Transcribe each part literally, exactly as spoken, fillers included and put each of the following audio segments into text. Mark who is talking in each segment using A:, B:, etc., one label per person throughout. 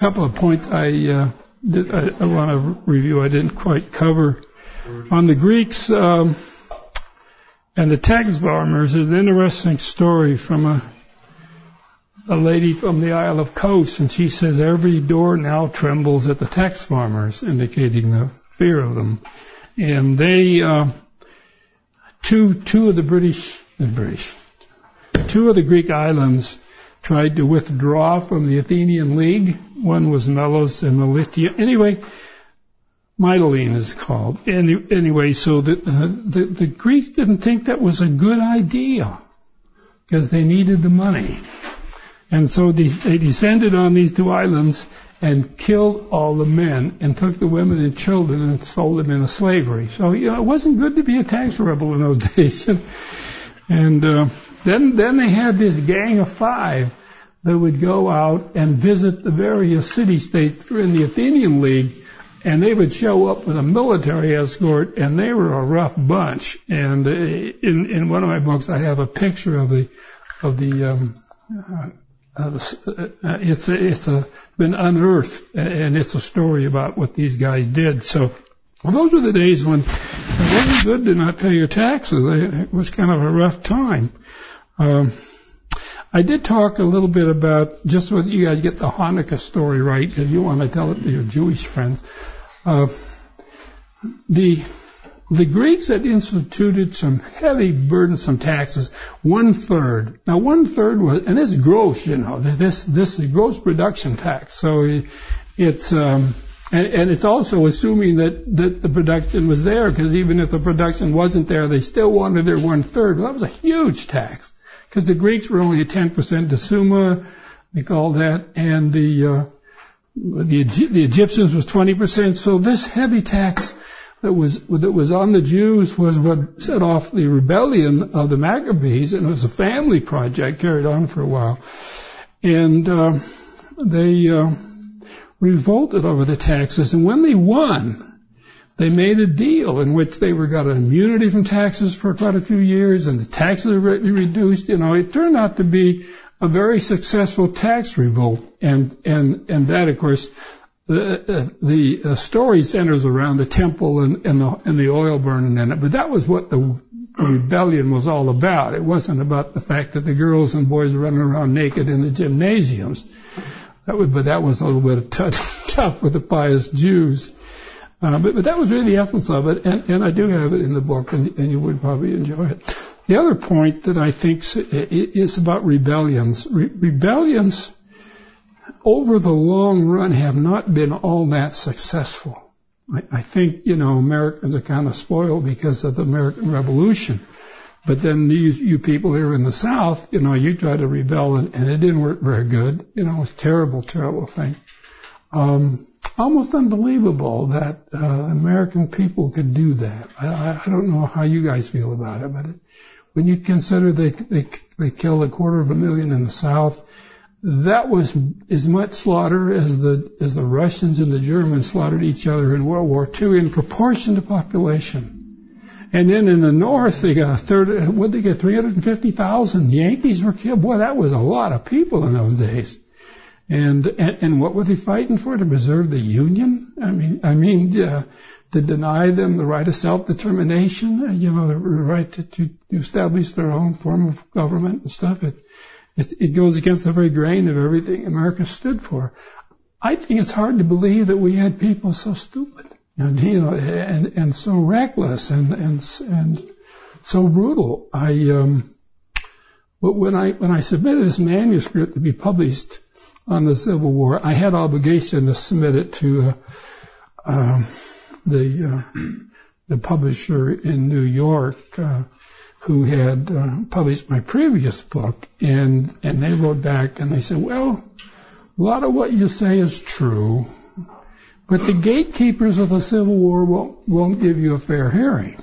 A: couple of points I, uh, did, I, I want to review I didn't quite cover. On the Greeks um, and the tax farmers, there's an interesting story from a, a lady from the Isle of Kos, and she says every door now trembles at the tax farmers, indicating the fear of them. And they, uh, two, two of the British, the British, two of the Greek islands tried to withdraw from the Athenian League. One was Melos and Melitia. Anyway, Mytilene is called. Any, anyway, so the, uh, the the Greeks didn't think that was a good idea because they needed the money. And so they, they descended on these two islands and killed all the men and took the women and children and sold them into slavery. So, you know, it wasn't good to be a tax rebel in those days. And uh, then then they had this gang of five that would go out and visit the various city-states that were in the Athenian League, and they would show up with a military escort, and they were a rough bunch. And uh, in in one of my books, I have a picture of the of the um, uh, uh, the, uh, it's a, it's a, been unearthed, and it's a story about what these guys did. So well, those were the days when it wasn't good to not pay your taxes. It was kind of a rough time. Um, I did talk a little bit about, just so you guys get the Hanukkah story right, if you want to tell it to your Jewish friends. Uh, the the Greeks had instituted some heavy, burdensome taxes, one third. Now, one third was, and this is gross, you know, this this is gross production tax. So it's um, and, and it's also assuming that that the production was there, because even if the production wasn't there, they still wanted their one third. Well, that was a huge tax, because the Greeks were only a ten percent desuma, they called that, and the uh, the, the Egyptians was twenty percent. So this heavy tax that was that was on the Jews was what set off the rebellion of the Maccabees, and it was a family project carried on for a while. And uh, they uh, revolted over the taxes, and when they won, they made a deal in which they were got an immunity from taxes for quite a few years, and the taxes were greatly reduced. You know, it turned out to be a very successful tax revolt, and and and that, of course, the the uh, story centers around the temple and, and the and the oil burning in it. But that was what the rebellion was all about. It wasn't about the fact that the girls and boys were running around naked in the gymnasiums. That was, but that was a little bit tough, tough with the pious Jews. Uh, but, but that was really the essence of it, and, and I do have it in the book, and, and you would probably enjoy it. The other point that I think is about rebellions. Re- rebellions, over the long run, have not been all that successful. I, I think, you know, Americans are kind of spoiled because of the American Revolution. But then these, you people here in the South, you know, you try to rebel, and, and it didn't work very good. You know, it was a terrible, terrible thing. Um, almost unbelievable that uh, American people could do that. I, I don't know how you guys feel about it, but it, when you consider they, they they killed a quarter of a million in the South, that was as much slaughter as the as the Russians and the Germans slaughtered each other in World War Two in proportion to population. And then in the North, they got a third. What they get? Three hundred fifty thousand Yankees were killed. Boy, that was a lot of people in those days. And, and and what were they fighting for? To preserve the Union? I mean, I mean, uh, to deny them the right of self-determination, uh, you know, the right to, to establish their own form of government and stuff. It, it it goes against the very grain of everything America stood for. I think it's hard to believe that we had people so stupid, and you know, and and so reckless and and and so brutal. I um, when I when I submitted this manuscript to be published on the Civil War, I had obligation to submit it to uh, um, the uh, the publisher in New York uh, who had uh, published my previous book, and and they wrote back and they said, well, a lot of what you say is true, but the gatekeepers of the Civil War won't won't give you a fair hearing.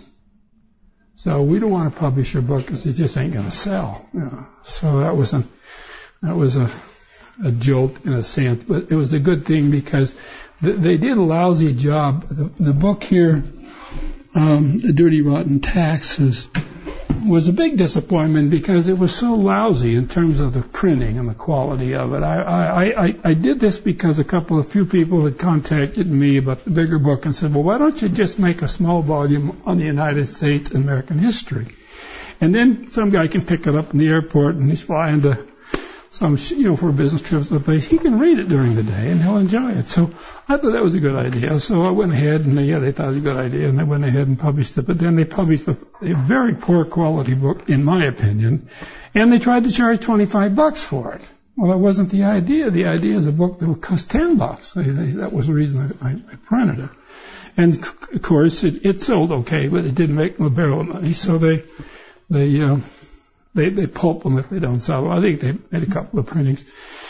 A: So we don't want to publish your book because it just ain't going to sell. You know. So that was a that was a a jolt in a sense, but it was a good thing because th- they did a lousy job. The, the book here, um, The Dirty Rotten Taxes, was a big disappointment because it was so lousy in terms of the printing and the quality of it. I, I, I, I did this because a couple of few people had contacted me about the bigger book and said, well, why don't you just make a small volume on the United States and American history? And then some guy can pick it up in the airport and he's flying to some, you know, for business trips to the place. He can read it during the day and he'll enjoy it. So I thought that was a good idea. So I went ahead and they, yeah, they thought it was a good idea and they went ahead and published it. But then they published a, a very poor quality book, in my opinion, and they tried to charge twenty-five bucks for it. Well, that wasn't the idea. The idea is a book that would cost ten bucks. That was the reason I, I printed it. And of course, it, it sold okay, but it didn't make no barrel of money. So they, they, uh, They they pulp them if they don't sell them. I think they made a couple of printings.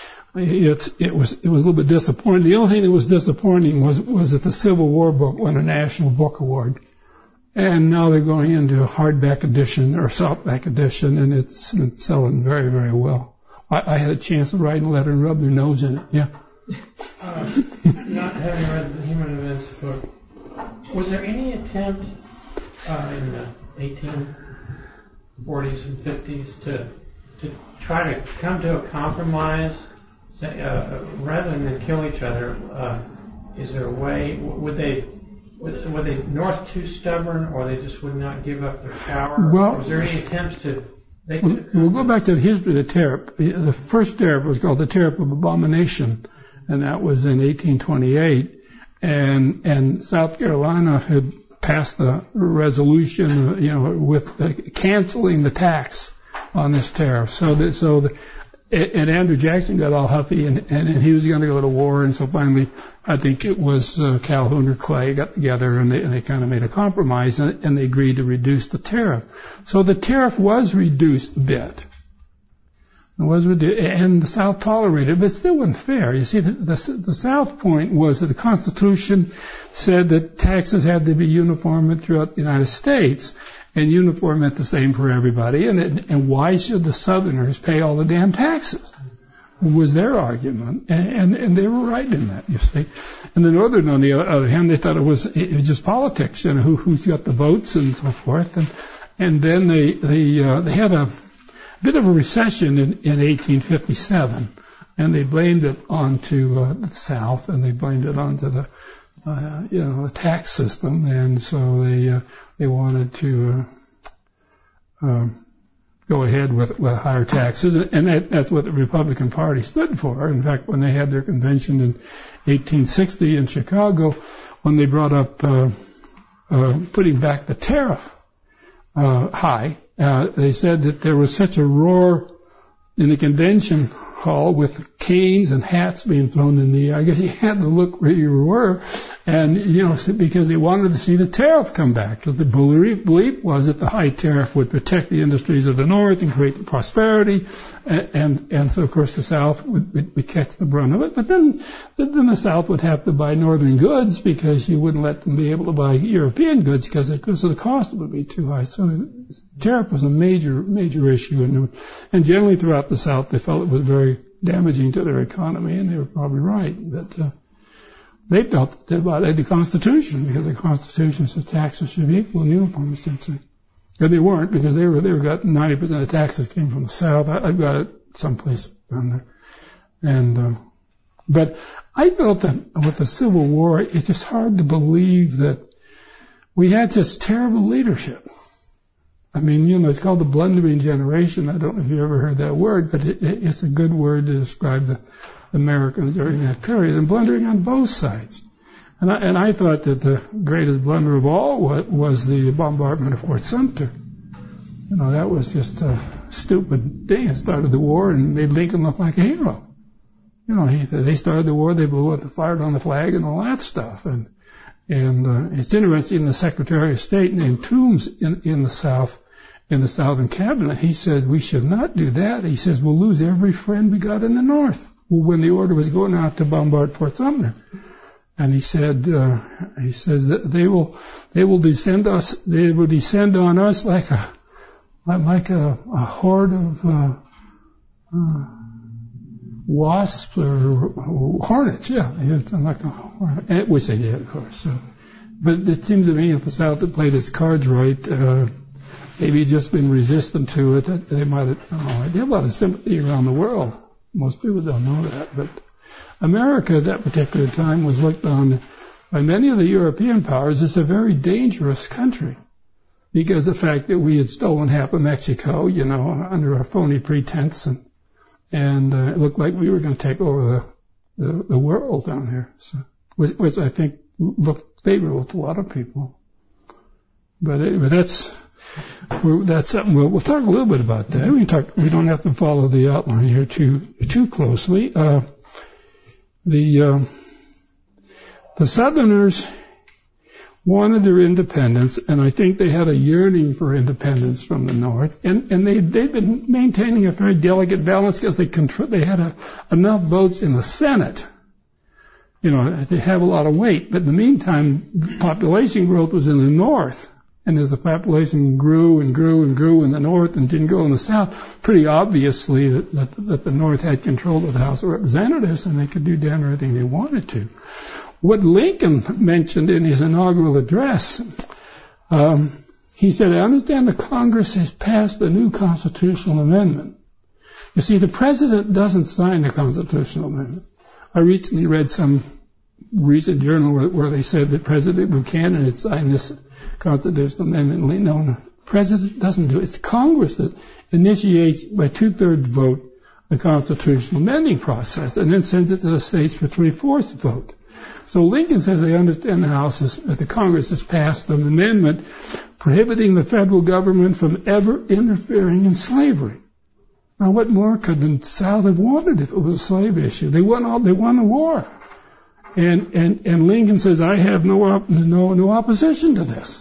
A: It's, it was it was a little bit disappointing. The only thing that was disappointing was was that the Civil War book won a National Book Award, and now they're going into a hardback edition or softback edition, and it's, it's selling very very well. I, I had a chance of writing a letter and rub their nose in it. Yeah.
B: Uh, not having read the Human Events book, was there any attempt uh, in the eighteen forties and fifties to to try to come to a compromise, say, uh, rather than kill each other? Uh, is there a way? Would they were they North too stubborn, or they just would not give up their power?
A: Well,
B: was there any attempts to? They
A: we'll, we'll go back to the history of the tariff. The first tariff was called the Tariff of Abomination, and that was in eighteen twenty-eight. And and South Carolina had passed the resolution, you know, with uh, canceling the tax on this tariff. So that, so the, and Andrew Jackson got all huffy, and, and, and he was going to go to war. And so finally, I think it was uh, Calhoun or Clay got together, and they, and they kind of made a compromise, and, and they agreed to reduce the tariff. So the tariff was reduced a bit. It was reduced, and the South tolerated it, but it still wasn't fair. You see, the, the, the South point was that the Constitution said that taxes had to be uniform throughout the United States, and uniform meant the same for everybody. And, it, and why should the Southerners pay all the damn taxes? Was their argument, and, and, and they were right in that, you see. And the Northern, on the other hand, they thought it was, it was just politics, you know, who, who's got the votes and so forth. And and then they they uh, they had a bit of a recession in, in eighteen fifty-seven, and they blamed it onto uh, the South, and they blamed it onto the, uh, you know, the tax system, and so they uh, they wanted to uh, uh, go ahead with, with higher taxes, and that, that's what the Republican Party stood for. In fact, when they had their convention in eighteen sixty in Chicago, when they brought up uh, uh, putting back the tariff uh, high. Uh, they said that there was such a roar in the convention hall with canes and hats being thrown in the air. I guess you had to look where you were, and, you know, because they wanted to see the tariff come back. Because the belief was that the high tariff would protect the industries of the North and create the prosperity, and and, and so, of course, the South would, would, would catch the brunt of it. But then, then the South would have to buy Northern goods because you wouldn't let them be able to buy European goods because because of the cost would be too high. So tariff was a major, major issue, and, and generally throughout the South, they felt it was very damaging to their economy, and they were probably right. But uh, they felt that they violated the Constitution because the Constitution says taxes should be equal and uniform, essentially. And they weren't, because they were they were got ninety percent of taxes came from the South. I, I've got it someplace down there, and uh, but I felt that with the Civil War, it's just hard to believe that we had such terrible leadership. I mean, you know, it's called the blundering generation. I don't know if you ever heard that word, but it, it, it's a good word to describe the Americans during that period, and blundering on both sides. And I, and I thought that the greatest blunder of all was, was the bombardment of Fort Sumter. You know, that was just a stupid thing. It started the war and made Lincoln look like a hero. You know, he, they started the war, they blew up, fired on the flag and all that stuff. And and uh, it's interesting, the Secretary of State named Toombs in, in the South, in the Southern Cabinet, he said, we should not do that. He says, we'll lose every friend we got in the North. Well, when the order was going out to bombard Fort Sumter. And he said, uh, he says that they will, they will descend us, they will descend on us like a, like a, a horde of uh, uh, wasps or hornets. Yeah, it's like a hornet, which they did, of course. So, but it seems to me if the South had played its cards right, uh, maybe just been resistant to it. They might have, oh, they have a lot of sympathy around the world. Most people don't know that. But America at that particular time was looked on by many of the European powers as a very dangerous country because of the fact that we had stolen half of Mexico, you know, under a phony pretense, and and uh, it looked like we were going to take over the, the, the world down here, so, which, which I think looked favorable to a lot of people. But anyway, that's we're, that's something we'll, we'll talk a little bit about that. We can talk. We don't have to follow the outline here too too closely. Uh, the uh, the Southerners wanted their independence, and I think they had a yearning for independence from the North, and and they they've been maintaining a very delicate balance because they contr- they had a, enough votes in the Senate. You know, they have a lot of weight, but in the meantime, the population growth was in the North. And as the population grew and grew and grew in the North and didn't go in the South, pretty obviously that, that, that the North had control of the House of Representatives and they could do damn everything they wanted to. What Lincoln mentioned in his inaugural address, um, he said, I understand the Congress has passed a new constitutional amendment. You see, the president doesn't sign the constitutional amendment. I recently read some recent journal where, where they said that President Buchanan had signed this constitutional amendment. No, no, the president doesn't do it. It's Congress that initiates by two-thirds vote the constitutional amending process and then sends it to the states for three-fourths vote. So Lincoln says, I understand the House, is, the Congress has passed an amendment prohibiting the federal government from ever interfering in slavery. Now, what more could the South have wanted if it was a slave issue? They won all, they won the war. And, and, and Lincoln says, I have no, op- no, no opposition to this.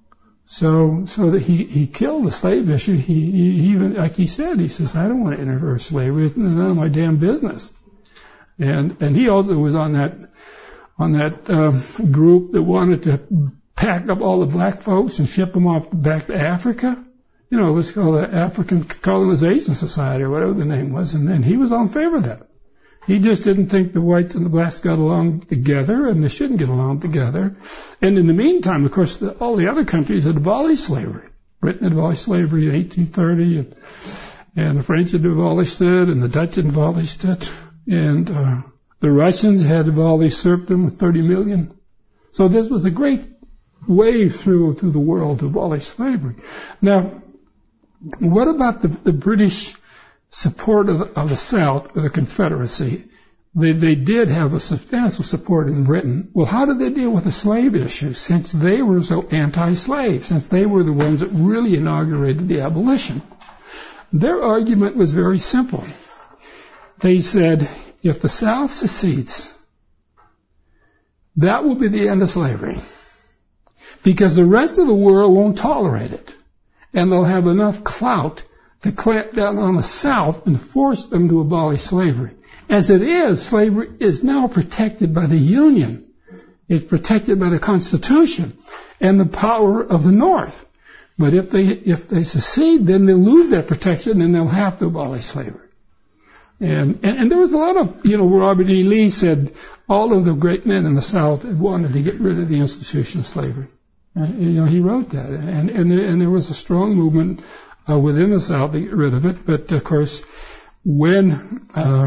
A: So, so that he, he killed the slave issue. He, he even, like he said, he says, I don't want to interfere in slavery. It's none of my damn business. And, and he also was on that, on that, uh, group that wanted to pack up all the black folks and ship them off back to Africa. You know, it was called the African Colonization Society or whatever the name was. And then he was on favor of that. He just didn't think the whites and the blacks got along together, and they shouldn't get along together. And in the meantime, of course, the, all the other countries had abolished slavery. Britain had abolished slavery in eighteen thirty, and, and the French had abolished it, and the Dutch had abolished it, and uh, the Russians had abolished serfdom with thirty million. So this was a great wave through through the world to abolish slavery. Now, what about the, the British support of the, of the South, of the Confederacy? They, they did have a substantial support in Britain. Well, how did they deal with the slave issue since they were so anti-slave, since they were the ones that really inaugurated the abolition? Their argument was very simple. They said, if the South secedes, that will be the end of slavery, because the rest of the world won't tolerate it, and they'll have enough clout to clamp down on the South and force them to abolish slavery. As it is, slavery is now protected by the Union. It's protected by the Constitution and the power of the North. But if they if they secede, then they'll lose that protection and they'll have to abolish slavery. And, and, and there was a lot of, you know, Robert E. Lee said all of the great men in the South had wanted to get rid of the institution of slavery. And, you know, he wrote that. And, and, and there was a strong movement Uh, within the South to get rid of it, but of course, when uh,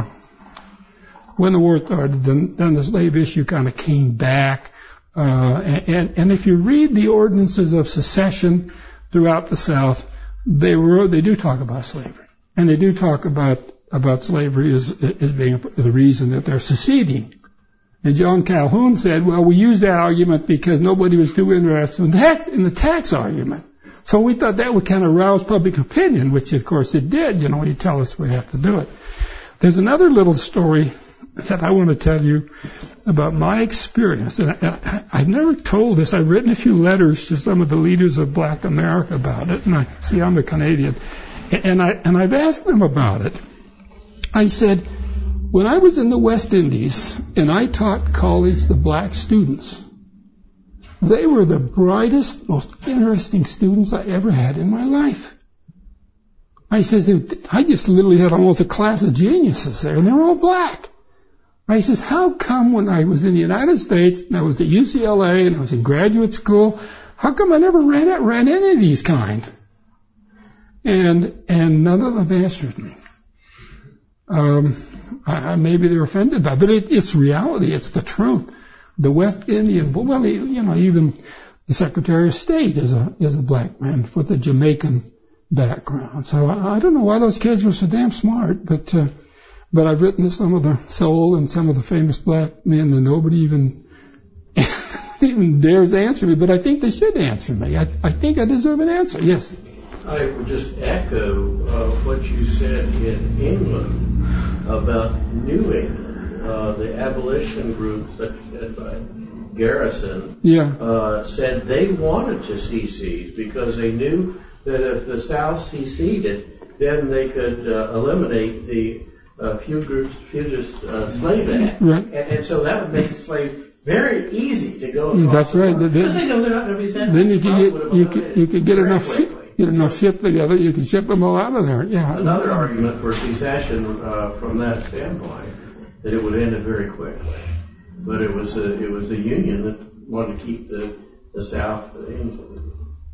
A: when the war started, then, then the slave issue kind of came back, uh, and, and if you read the ordinances of secession throughout the South, they were they do talk about slavery, and they do talk about about slavery as as being the reason that they're seceding. And John Calhoun said, well, we used that argument because nobody was too interested in the tax, in the tax argument. So we thought that would kind of rouse public opinion, which of course it did. You know, you tell us we have to do it. There's another little story that I want to tell you about my experience. And I, I, I've never told this. I've written a few letters to some of the leaders of Black America about it. And I see I'm a Canadian. And, I, and I've asked them about it. I said, when I was in the West Indies and I taught college the black students, they were the brightest, most interesting students I ever had in my life. I says, I just literally had almost a class of geniuses there, and they were all black. I says, how come when I was in the United States, and I was at U C L A, and I was in graduate school, how come I never ran, ran into these kind? And and none of them answered me. Um, I, maybe they're offended by it, but it, it's reality. It's the truth. The West Indian, well, you know, even the Secretary of State is a is a black man with a Jamaican background. So I, I don't know why those kids were so damn smart, but uh, but I've written to some of the Soul and some of the famous black men, and nobody even even dares answer me. But I think they should answer me. I I think I deserve an answer. Yes.
C: I would just echo uh, what you said in England about New England. Uh, the abolition groups that led by Garrison
A: yeah.
C: uh, said they wanted to secede because they knew that if the South seceded, then they could uh, eliminate the uh, Fugitive, Fugitive uh, Slave Act.
A: Right.
C: And, and so that would make slaves very easy to go across.
A: That's right.
B: Because they know they're not going to be sent.
A: Then you could get, you could, you could get enough ship, get enough ship together, you could ship them all out of there. Yeah.
C: Another argument for secession uh, from that standpoint, that it would end it very quickly. But it was a, it was the Union that wanted to keep the, the South in.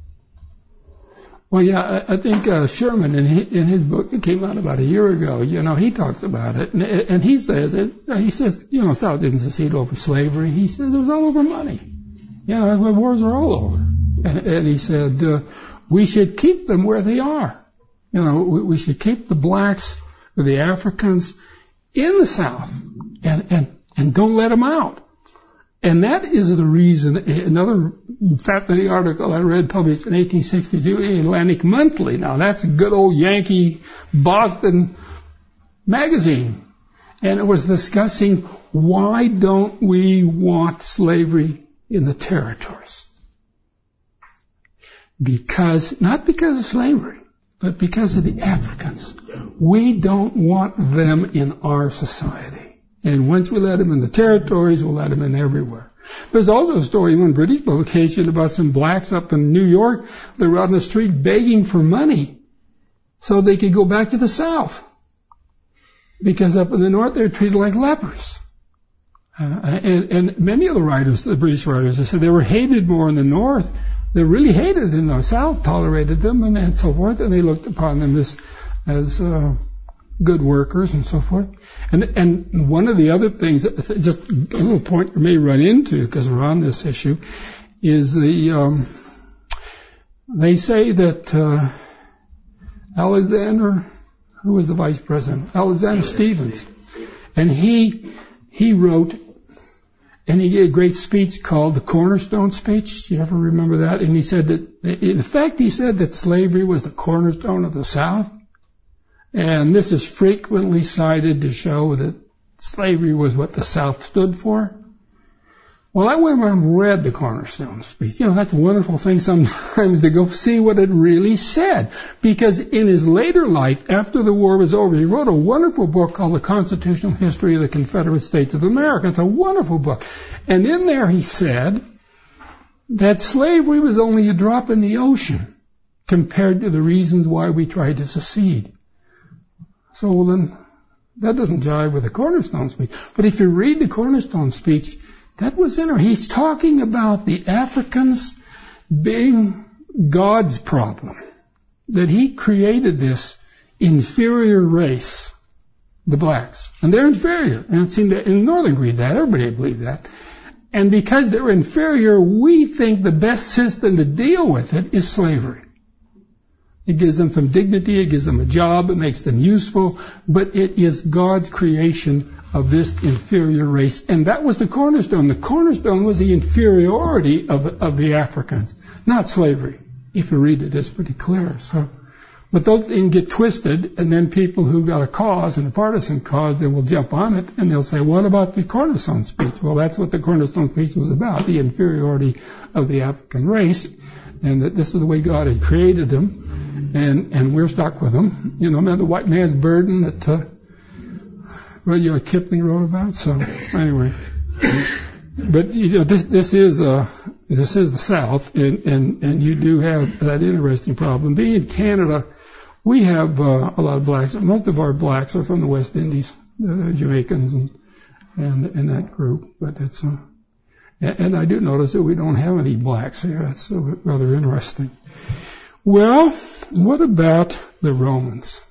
A: Well, yeah, I, I think uh, Sherman, in his, in his book that came out about a year ago, you know, he talks about it, and, and he says it. He says, you know, South didn't secede over slavery. He says it was all over money. You know, the wars are all over. And, and he said uh, we should keep them where they are. You know, we, we should keep the blacks, or the Africans, in the South, and and and don't let them out. And that is the reason. Another fascinating article I read, published in eighteen sixty-two in Atlantic Monthly. Now, that's a good old Yankee Boston magazine. And it was discussing why don't we want slavery in the territories? Because, not because of slavery, but because of the Africans. We don't want them in our society. And once we let them in the territories, we'll let them in everywhere. There's also a story in one British publication about some blacks up in New York that were out on the street begging for money so they could go back to the South. Because up in the North, they're treated like lepers. Uh, and, and many of the writers, the British writers, they said they were hated more in the North. They really hated in the South, tolerated them, and, and so forth, and they looked upon them as, as uh, good workers and so forth. And and one of the other things, just a little point we may run into because we're on this issue, is the um, they say that uh, Alexander, who was the vice president, Alexander Stephens, and he he wrote, and he gave a great speech called the Cornerstone Speech. Do you ever remember that? And he said that, in fact, he said that slavery was the cornerstone of the South. And this is frequently cited to show that slavery was what the South stood for. Well, I went and read the Cornerstone Speech. You know, that's a wonderful thing sometimes to go see what it really said. Because in his later life, after the war was over, he wrote a wonderful book called The Constitutional History of the Confederate States of America. It's a wonderful book. And in there he said that slavery was only a drop in the ocean compared to the reasons why we tried to secede. So, well, then, that doesn't jive with the Cornerstone Speech. But if you read the Cornerstone Speech, that was in there. He's talking about the Africans being God's problem. That he created this inferior race, the blacks. And they're inferior. And it seemed that in the Northern agreed that. Everybody believed that. And because they're inferior, we think the best system to deal with it is slavery. It gives them some dignity, it gives them a job, it makes them useful, but it is God's creation of this inferior race. And that was the cornerstone. The cornerstone was the inferiority of, of the Africans, not slavery. If you read it, it's pretty clear. So, but those things get twisted, and then people who got a cause, and a partisan cause, they will jump on it, and they'll say, what about the Cornerstone Speech? Well, that's what the Cornerstone Speech was about, the inferiority of the African race, and that this is the way God had created them. And and we're stuck with them. You know, remember the white man's burden that uh, well, you know, Kipling wrote about. So anyway, but you know, this this is uh this is the South, and and and you do have that interesting problem. Being in Canada, we have uh, a lot of blacks. Most of our blacks are from the West Indies, uh, Jamaicans, and and and that group. But it's uh, and, and I do notice that we don't have any blacks here. That's uh, rather interesting. Well, what about the Romans?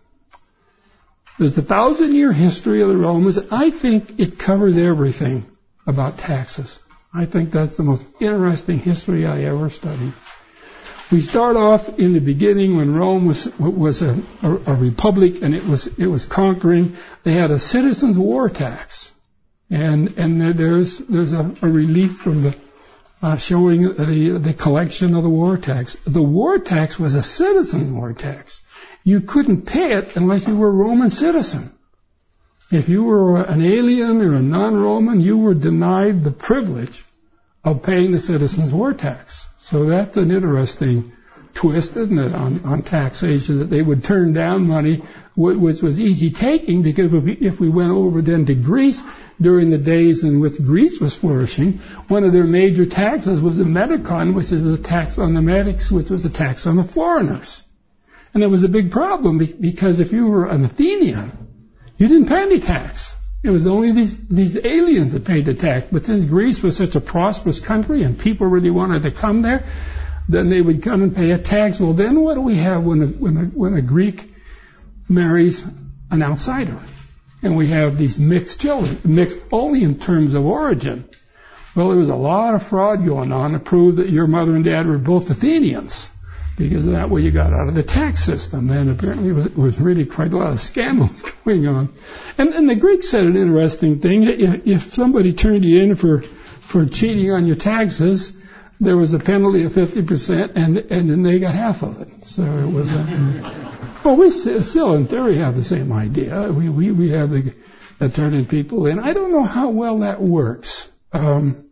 A: There's the thousand-year history of the Romans. I think it covers everything about taxes. I think that's the most interesting history I ever studied. We start off in the beginning when Rome was was a, a, a republic and it was it was conquering. They had a citizens' war tax, and and there's there's a, a relief from the uh, showing the the collection of the war tax. The war tax was a citizen war tax. You couldn't pay it unless you were a Roman citizen. If you were an alien or a non-Roman, you were denied the privilege of paying the citizens' war tax. So that's an interesting twist, isn't it, on, on taxation, that they would turn down money, which was easy taking, because if we, if we went over then to Greece, during the days in which Greece was flourishing, one of their major taxes was the medicon, which is a tax on the medics, which was a tax on the foreigners. And it was a big problem, because if you were an Athenian, you didn't pay any tax. It was only these, these aliens that paid the tax. But since Greece was such a prosperous country and people really wanted to come there, then they would come and pay a tax. Well, then what do we have when a, when a, when a Greek marries an outsider? And we have these mixed children, mixed only in terms of origin. Well, there was a lot of fraud going on to prove that your mother and dad were both Athenians, because that way you got out of the tax system. And apparently it was really quite a lot of scandals going on. And, and the Greeks said an interesting thing. If, if somebody turned you in for, for cheating on your taxes, there was a penalty of fifty percent, and, and then they got half of it. So it was a... Well, we still, in theory, have the same idea. We, we, we have the, the turning people in. I don't know how well that works. Um,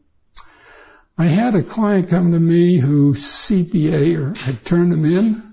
A: I had a client come to me whose C P A or had turned him in,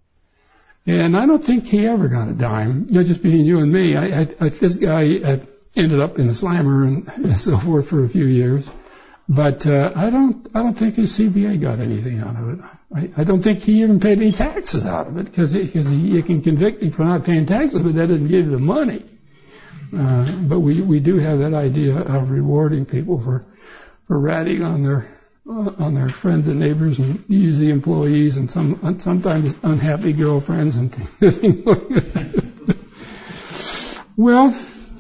A: and I don't think he ever got a dime. Just being you and me, I, I, I, this guy uh, ended up in a slammer and, and so forth for a few years, but uh, I don't, I don't think his C P A got anything out of it. I, I don't think he even paid any taxes out of it, because because you can convict him for not paying taxes, but that doesn't give you the money. Uh, but we we do have that idea of rewarding people for. for ratting on their uh, on their friends and neighbors, and usually employees, and some sometimes unhappy girlfriends and things like that. Well,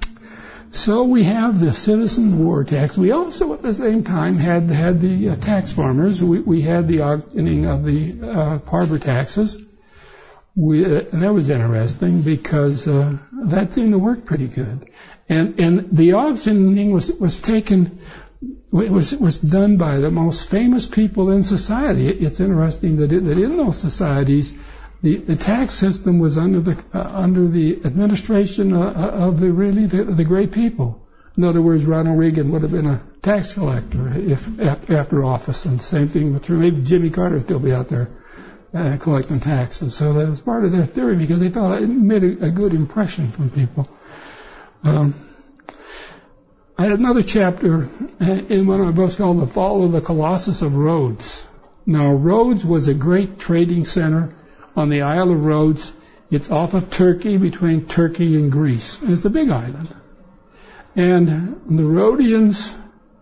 A: so we have the citizen war tax. We also, at the same time, had had the uh, tax farmers. We, we had the auctioning of the uh, harbor taxes. We, uh, and that was interesting, because uh, that seemed to work pretty good. And and the auctioning was was taken. It was, it was done by the most famous people in society. It's interesting that, it, that in those societies, the, the tax system was under the uh, under the administration uh, of the really the, the great people. In other words, Ronald Reagan would have been a tax collector if after office, and the same thing with maybe Jimmy Carter would still be out there uh, collecting taxes. So that was part of their theory, because they thought it made a, a good impression from people. Um, I had another chapter in one of my books called The Fall of the Colossus of Rhodes. Now, Rhodes was a great trading center on the Isle of Rhodes. It's off of Turkey, between Turkey and Greece. It's a big island. And the Rhodians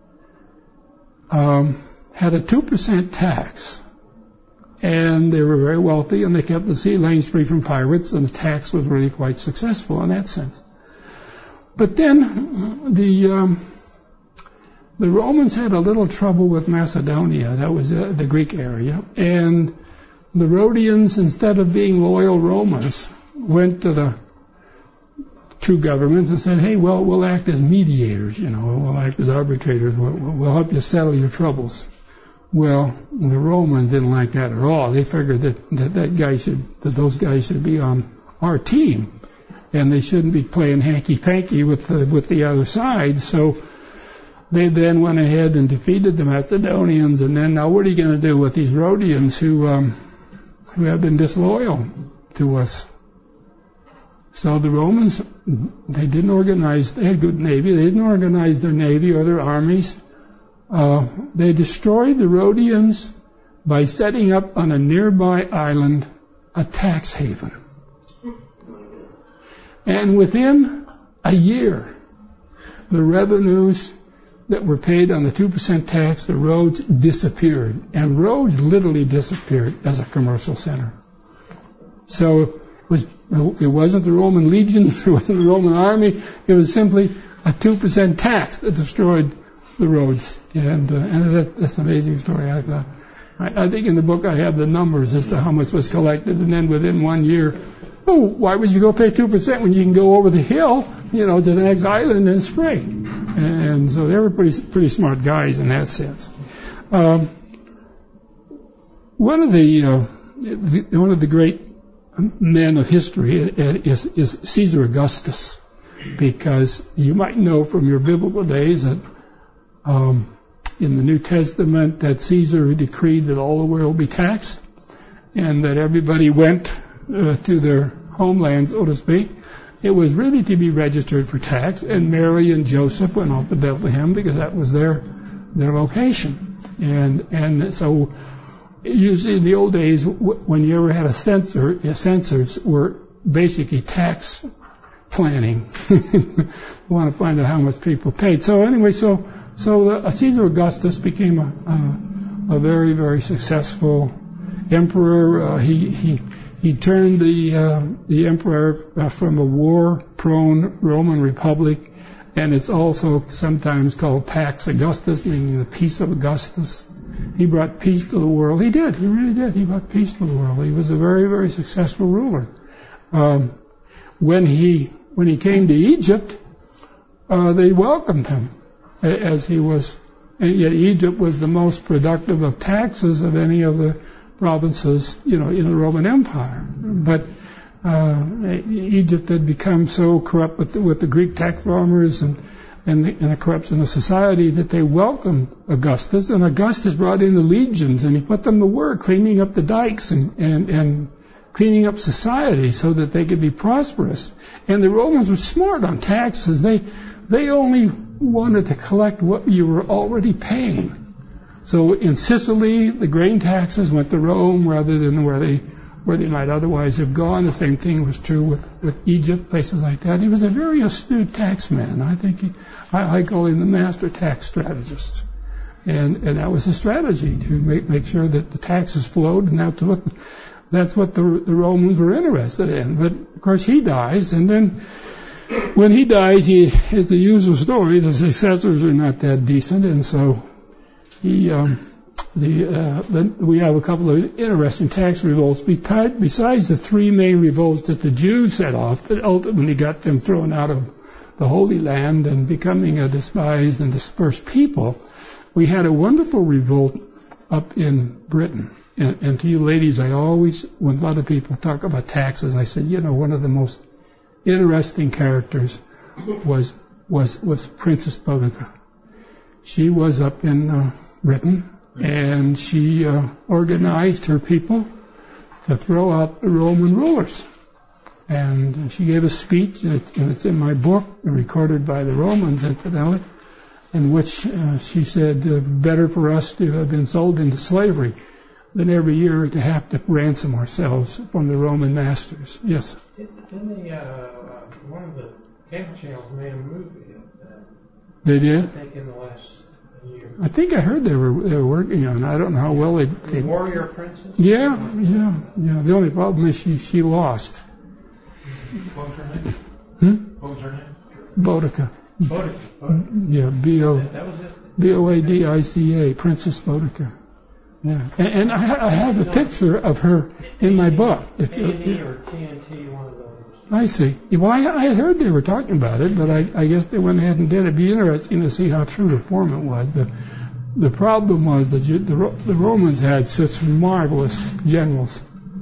A: um, had a two percent tax. And they were very wealthy, and they kept the sea lanes free from pirates, and the tax was really quite successful in that sense. But then the um, the Romans had a little trouble with Macedonia. That was uh, the Greek area. And the Rhodians, instead of being loyal Romans, went to the two governments and said, hey, well, we'll act as mediators, you know, we'll act as arbitrators. We'll, we'll help you settle your troubles. Well, the Romans didn't like that at all. They figured that, that, that guy should, that those guys should be on our team, and they shouldn't be playing hanky-panky with the, with the other side. So they then went ahead and defeated the Macedonians. And then, now what are you going to do with these Rhodians who um, who have been disloyal to us? So the Romans, they didn't organize. They had a good navy. They didn't organize their navy or their armies. Uh, they destroyed the Rhodians by setting up on a nearby island a tax haven. And within a year, the revenues that were paid on the two percent tax, the Rhodes disappeared. And Rhodes literally disappeared as a commercial center. So it was it wasn't the Roman legion, it wasn't the Roman army. It was simply a two percent tax that destroyed the roads, and uh, and that, that's an amazing story. I thought. I, I think in the book I have the numbers as to how much was collected, and then within one year, oh, why would you go pay two percent when you can go over the hill, you know, to the next island and spring? And so they were pretty pretty smart guys in that sense. Um, one of the, uh, the one of the great men of history is, is Caesar Augustus, because you might know from your biblical days that um, in the New Testament that Caesar decreed that all the world be taxed, and that everybody went uh, to their homeland, so to speak. It was really to be registered for tax, and Mary and Joseph went off to Bethlehem because that was their their location. And and so usually in the old days, when you ever had a censor, censors were basically tax planning. You want to find out how much people paid. So anyway, so so uh, Caesar Augustus became a, a, a very, very successful emperor. Uh, he he he turned the uh, the emperor uh, from a war-prone Roman republic, and it's also sometimes called Pax Augustus, meaning the peace of Augustus. He brought peace to the world. He did. He really did. He brought peace to the world. He was a very, very successful ruler. Um, when he when he came to Egypt, uh, they welcomed him, as he was. And yet Egypt was the most productive of taxes of any of the provinces, you know, in the Roman Empire. But uh, Egypt had become so corrupt with the, with the Greek tax farmers and and the, and the corruption of society that they welcomed Augustus, and Augustus brought in the legions, and he put them to work cleaning up the dikes and, and, and cleaning up society so that they could be prosperous. And the Romans were smart on taxes. They they only wanted to collect what you were already paying. So in Sicily, the grain taxes went to Rome rather than where they where they might otherwise have gone. The same thing was true with, with Egypt, places like that. He was a very astute taxman. I think he, I, I call him the master tax strategist. And and that was his strategy, to make make sure that the taxes flowed, and that's what that's what the, the Romans were interested in. But of course he dies, and then when he dies, he is the usual story. The successors are not that decent, and so he. Um, The, uh, the, we have a couple of interesting tax revolts besides the three main revolts that the Jews set off that ultimately got them thrown out of the Holy Land and becoming a despised and dispersed people. We had a wonderful revolt up in Britain. And, and to you ladies, I always, when a lot of people talk about taxes, I said, you know, one of the most interesting characters was was was Princess Boudica. She was up in uh, Britain. And she uh, organized her people to throw out the Roman rulers. And she gave a speech, and, it, and it's in my book, recorded by the Romans, incidentally, in which uh, she said, uh, better for us to have been sold into slavery than every year to have to ransom ourselves from the Roman masters. Yes?
B: Didn't the, uh, one of the cable channels made a movie of that?
A: They did?
B: I think in the last... year.
A: I think I heard they were they were working on it. I don't know how well they...
B: The Warrior Princess?
A: Yeah, yeah, yeah. The only problem is she, she lost.
B: What was her name?
A: Hmm?
B: What was her name?
A: Boudica.
B: Boudica. Boudica.
A: Yeah, B O
B: That was it?
A: B O A D I C A, Princess Boudica. Yeah. And, and I, I have a picture of her in my book. If
B: A and E or T N T, one of those.
A: I see. Well, I, I had heard they were talking about it, but I, I guess they went ahead and did it. It'd be interesting to see how true to form it was. But the problem was that you, the, the Romans had such marvelous generals.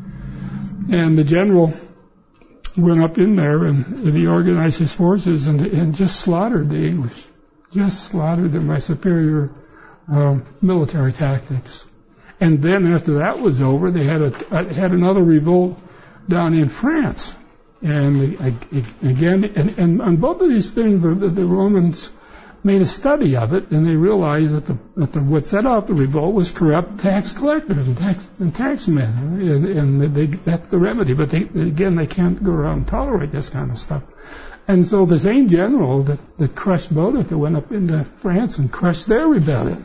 A: And the general went up in there and he organized his forces and, and just slaughtered the English. Just slaughtered them by superior um, military tactics. And then after that was over, they had a, had another revolt down in France. And again, and, and on both of these things, the, the, the Romans made a study of it, and they realized that, the, that the, what set off the revolt was corrupt tax collectors and tax and taxmen, and, and they, that's the remedy. But they, again, they can't go around and tolerate this kind of stuff. And so the same general that, that crushed Boudica went up into France and crushed their rebellion.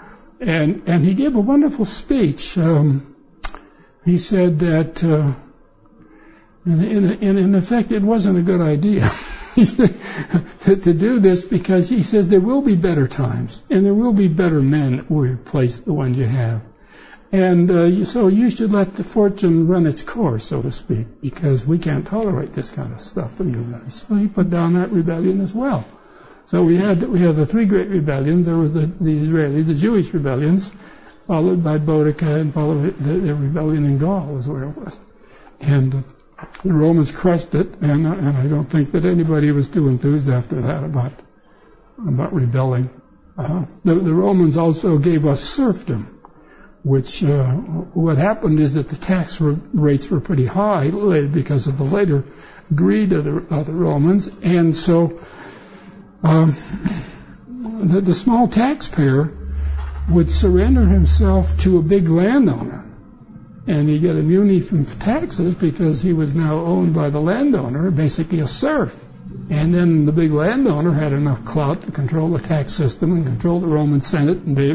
A: And and he gave a wonderful speech. Um, he said that. Uh, And in, in, in effect, it wasn't a good idea to, to do this, because he says there will be better times and there will be better men that will replace the ones you have. And uh, you, so you should let the fortune run its course, so to speak, because we can't tolerate this kind of stuff from you guys. So he put down that rebellion as well. So we had we have the three great rebellions. There was the, the Israeli, the Jewish rebellions, followed by Boudicca, and followed the, the rebellion in Gaul is where it was. And uh, the Romans crushed it, and, uh, and I don't think that anybody was too enthused after that about about rebelling. Uh, the, the Romans also gave us serfdom, which uh, what happened is that the tax rates were pretty high because of the later greed of the, of the Romans, and so um, the, the small taxpayer would surrender himself to a big landowner, and he'd get immunity from taxes because he was now owned by the landowner, basically a serf. And then the big landowner had enough clout to control the tax system and control the Roman Senate, and they,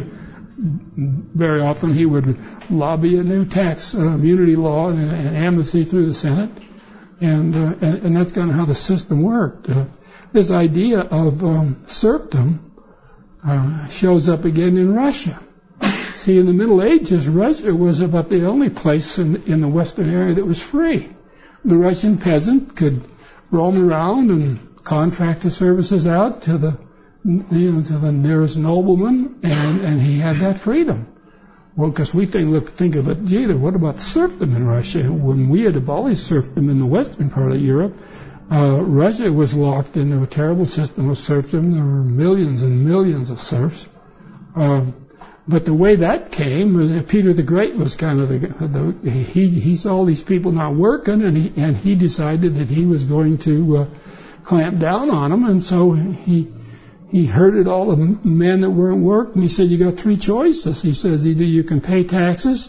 A: very often he would lobby a new tax uh, immunity law and, and amnesty through the Senate, and uh, and, and that's kind of how the system worked. Uh, this idea of um, serfdom uh, shows up again in Russia. See, in the Middle Ages, Russia was about the only place in, in the Western area that was free. The Russian peasant could roam around and contract his services out to the you know, to the nearest nobleman, and, and he had that freedom. Well, because we think, look, think of it, gee, what about serfdom in Russia? When we had abolished serfdom in the western part of Europe, uh, Russia was locked into a terrible system of serfdom. There were millions and millions of serfs. Uh, but the way that came, uh, Peter the Great was kind of the, the he he saw these people not working, and he and he decided that he was going to uh, clamp down on them, and so he. He herded all the men that weren't working. He said, you got three choices. He says, either you can pay taxes,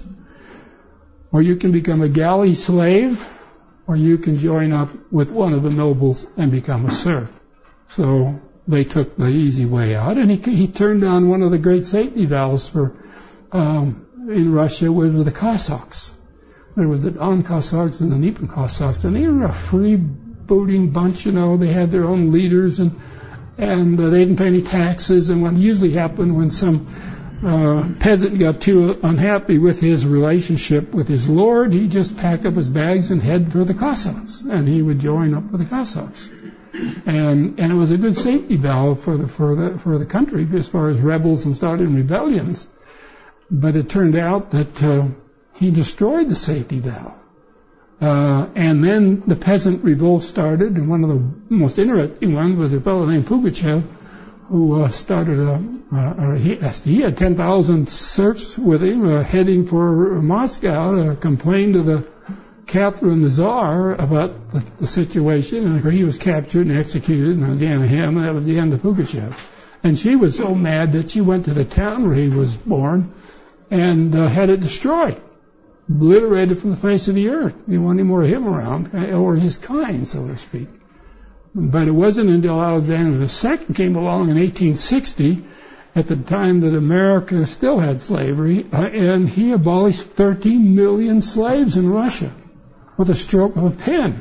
A: or you can become a galley slave, or you can join up with one of the nobles and become a serf. So they took the easy way out, and he, he turned down one of the great safety valves for um, in Russia with the Cossacks. There was the Don Cossacks and the Dnieper Cossacks, and they were a freebooting bunch, you know. They had their own leaders, and And uh, they didn't pay any taxes. And what usually happened when some uh, peasant got too unhappy with his relationship with his lord, he'd just pack up his bags and head for the Cossacks, and he would join up with the Cossacks. And and it was a good safety valve for the for the for the country as far as rebels and starting rebellions. But it turned out that uh, he destroyed the safety valve. Uh, and then the peasant revolt started, and one of the most interesting ones was a fellow named Pugachev, who uh, started a, uh, he, he had ten thousand serfs with him, uh, heading for Moscow to complain to the Catherine the Tsar about the, the situation, and he was captured and executed, and at the end of him, that was the end of Pugachev. And she was so mad that she went to the town where he was born and uh, had it destroyed. Obliterated from the face of the earth. They didn't want any more of him around, or his kind, so to speak. But it wasn't until Alexander the Second came along in eighteen sixty, at the time that America still had slavery, uh, and he abolished thirteen million slaves in Russia with a stroke of a pen.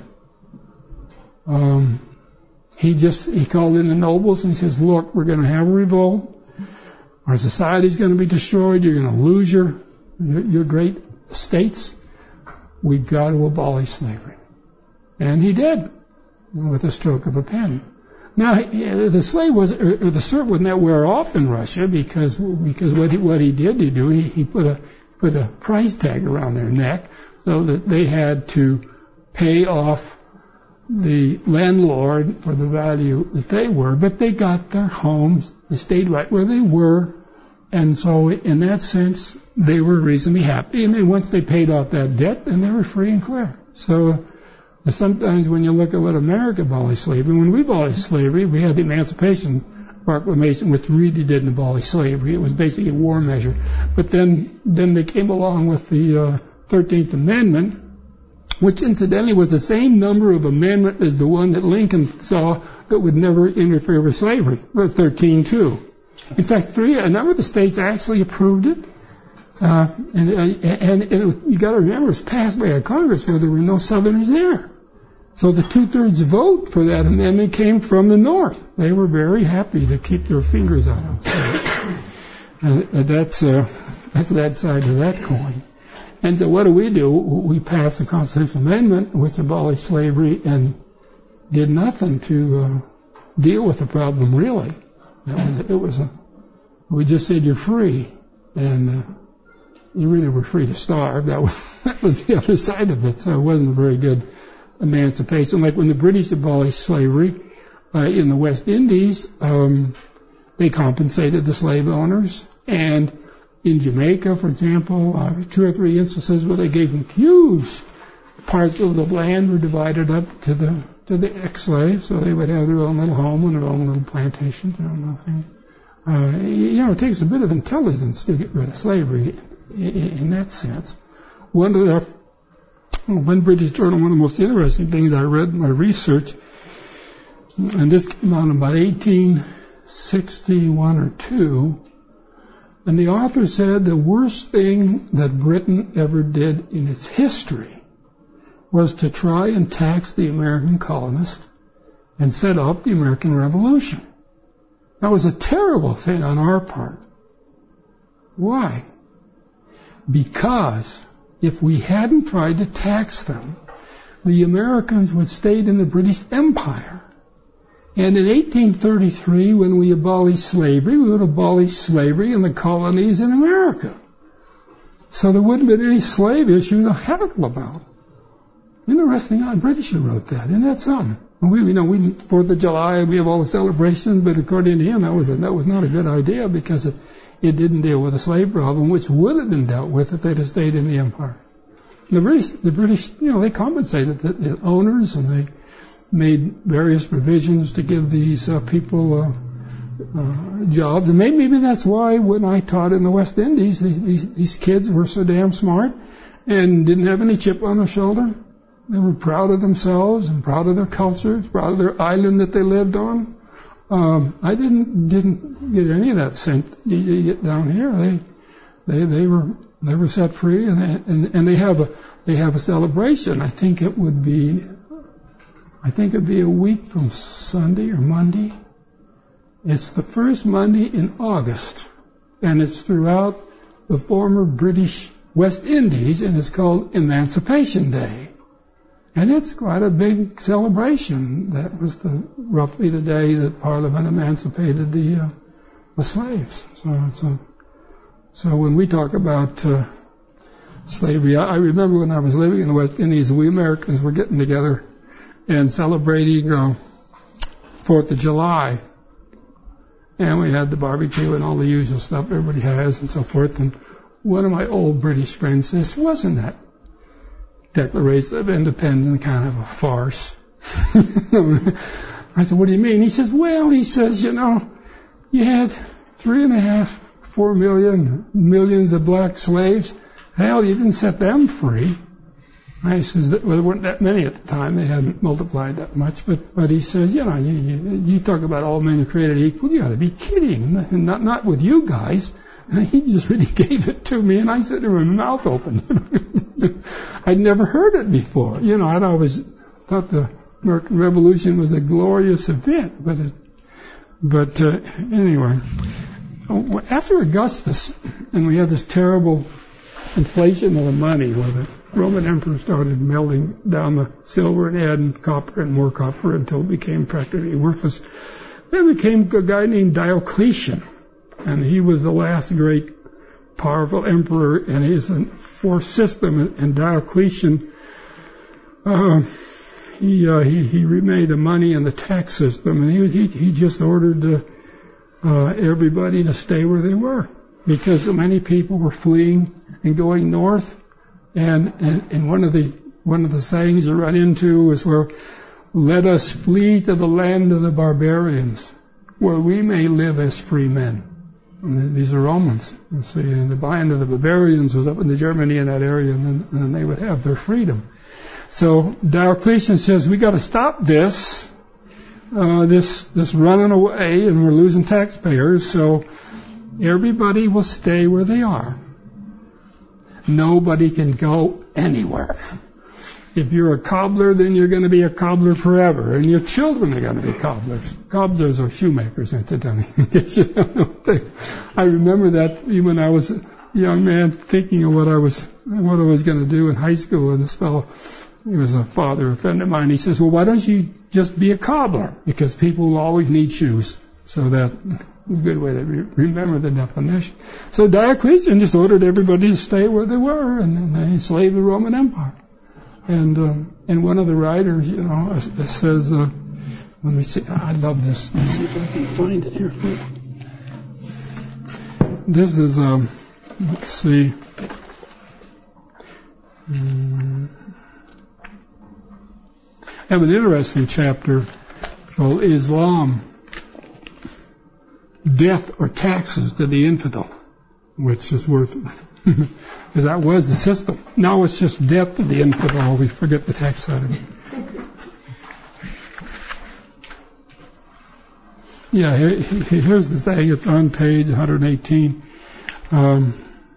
A: Um, he just he called in the nobles and he says, "Look, we're going to have a revolt. Our society's going to be destroyed. You're going to lose your your great states. We've got to abolish slavery." And he did, with a stroke of a pen. Now, the slave was, or the serf would not wear off in Russia, because because what he, what he did to do, he, he put a put a price tag around their neck so that they had to pay off the landlord for the value that they were, but they got their homes, they stayed right where they were. And so, in that sense, they were reasonably happy. And then once they paid off that debt, then they were free and clear. So, uh, sometimes when you look at what America abolished slavery, when we abolished slavery, we had the Emancipation Proclamation, which really didn't abolish slavery. It was basically a war measure. But then, then they came along with the uh, thirteenth Amendment, which incidentally was the same number of amendment as the one that Lincoln saw that would never interfere with slavery. It was thirteen two. In fact, three, a number of the states actually approved it. Uh, and, and, and it, you got to remember, it was passed by a Congress where there were no Southerners there. So the two-thirds vote for that amendment came from the North. They were very happy to keep their fingers out of it. And that's, uh, that's that side of that coin. And so what do we do? We pass a constitutional amendment which abolished slavery and did nothing to uh, deal with the problem, really. It was, it was a, we just said you're free, and uh, you really were free to starve. That was, that was the other side of it. So it wasn't a very good emancipation. Like when the British abolished slavery uh, in the West Indies, um, they compensated the slave owners. And in Jamaica, for example, uh, two or three instances where they gave them huge parts of the land were divided up to the to the ex-slaves, so they would have their own little home and their own little plantations and all that thing. Uh, you know, it takes a bit of intelligence to get rid of slavery in, in that sense. One of the one British journal, one of the most interesting things I read in my research, and this came out in about eighteen sixty-one or two, and the author said the worst thing that Britain ever did in its history was to try and tax the American colonists and set up the American Revolution. That was a terrible thing on our part. Why? Because if we hadn't tried to tax them, the Americans would have stayed in the British Empire. And in eighteen thirty-three, when we abolished slavery, we would abolish slavery in the colonies in America. So there wouldn't have been any slave issue to heckle about. Interesting, the British wrote that. Isn't that something? We, you know, we Fourth of July, we have all the celebrations, but according to him, that was a, that was not a good idea because it, it didn't deal with the slave problem, which would have been dealt with if they'd have stayed in the empire. The British, the British, you know, they compensated the, the owners, and they made various provisions to give these uh, people uh, uh, jobs. And maybe, maybe that's why when I taught in the West Indies, these, these, these kids were so damn smart and didn't have any chip on their shoulder. They were proud of themselves and proud of their culture, proud of their island that they lived on. Um, I didn't didn't get any of that sent down here. They they they were they were set free, and they, and and they have a they have a celebration. I think it would be I think it'd be a week from Sunday or Monday. It's the first Monday in August, and it's throughout the former British West Indies, and it's called Emancipation Day. And it's quite a big celebration. That was the, roughly the day that Parliament emancipated the, uh, the slaves. So, so, so when we talk about uh, slavery, I, I remember when I was living in the West Indies, we Americans were getting together and celebrating uh, Fourth of July. And we had the barbecue and all the usual stuff everybody has and so forth. And one of my old British friends says, wasn't that Declaration of Independence kind of a farce? I said, what do you mean? He says, well, he says, you know, you had three and a half, four million, millions of black slaves. Hell, you didn't set them free. I says, well, there weren't that many at the time. They hadn't multiplied that much. But, but he says, you know, you, you, you talk about all men are created equal. You got to be kidding. Not, not with you guys. And he just really gave it to me, and I said to him, my mouth open. I'd never heard it before. You know, I'd always thought the American Revolution was a glorious event, but it, but uh, anyway, after Augustus, and we had this terrible inflation of the money, where the Roman emperor started melting down the silver and adding copper and more copper until it became practically worthless. Then came a guy named Diocletian. And he was the last great powerful emperor, and his forced system. And Diocletian, uh, he, uh, he he remade the money and the tax system, and he he, he just ordered uh, uh, everybody to stay where they were because so many people were fleeing and going north. And and, and one of the one of the sayings you run into is where, "Let us flee to the land of the barbarians, where we may live as free men." And these are Romans. You see, and the land of the barbarians was up in the Germany in that area, and then, and then they would have their freedom. So Diocletian says we got to stop this, uh, this this running away, and we're losing taxpayers. So everybody will stay where they are. Nobody can go anywhere. if you're a cobbler, then you're going to be a cobbler forever, and your children are going to be cobblers. Cobblers are shoemakers, incidentally. I remember that when I was a young man, thinking of what I was what I was going to do in high school, and this fellow, he was a father, a friend of mine. He says, "Well, why don't you just be a cobbler? Because people will always need shoes." So that a good way to re- remember the definition. So Diocletian just ordered everybody to stay where they were, and then they enslaved the Roman Empire. And um, and one of the writers, you know, uh, says, uh, let me see, I love this. Let me see if I can find it here. This is, um, let's see. Um, I have an interesting chapter called Islam, Death or Taxes to the Infidel, which is worth because that was the system. Now it's just death to the infidel. We forget the tax side of it. Yeah, here, here's the thing. It's on page one hundred eighteen. Um,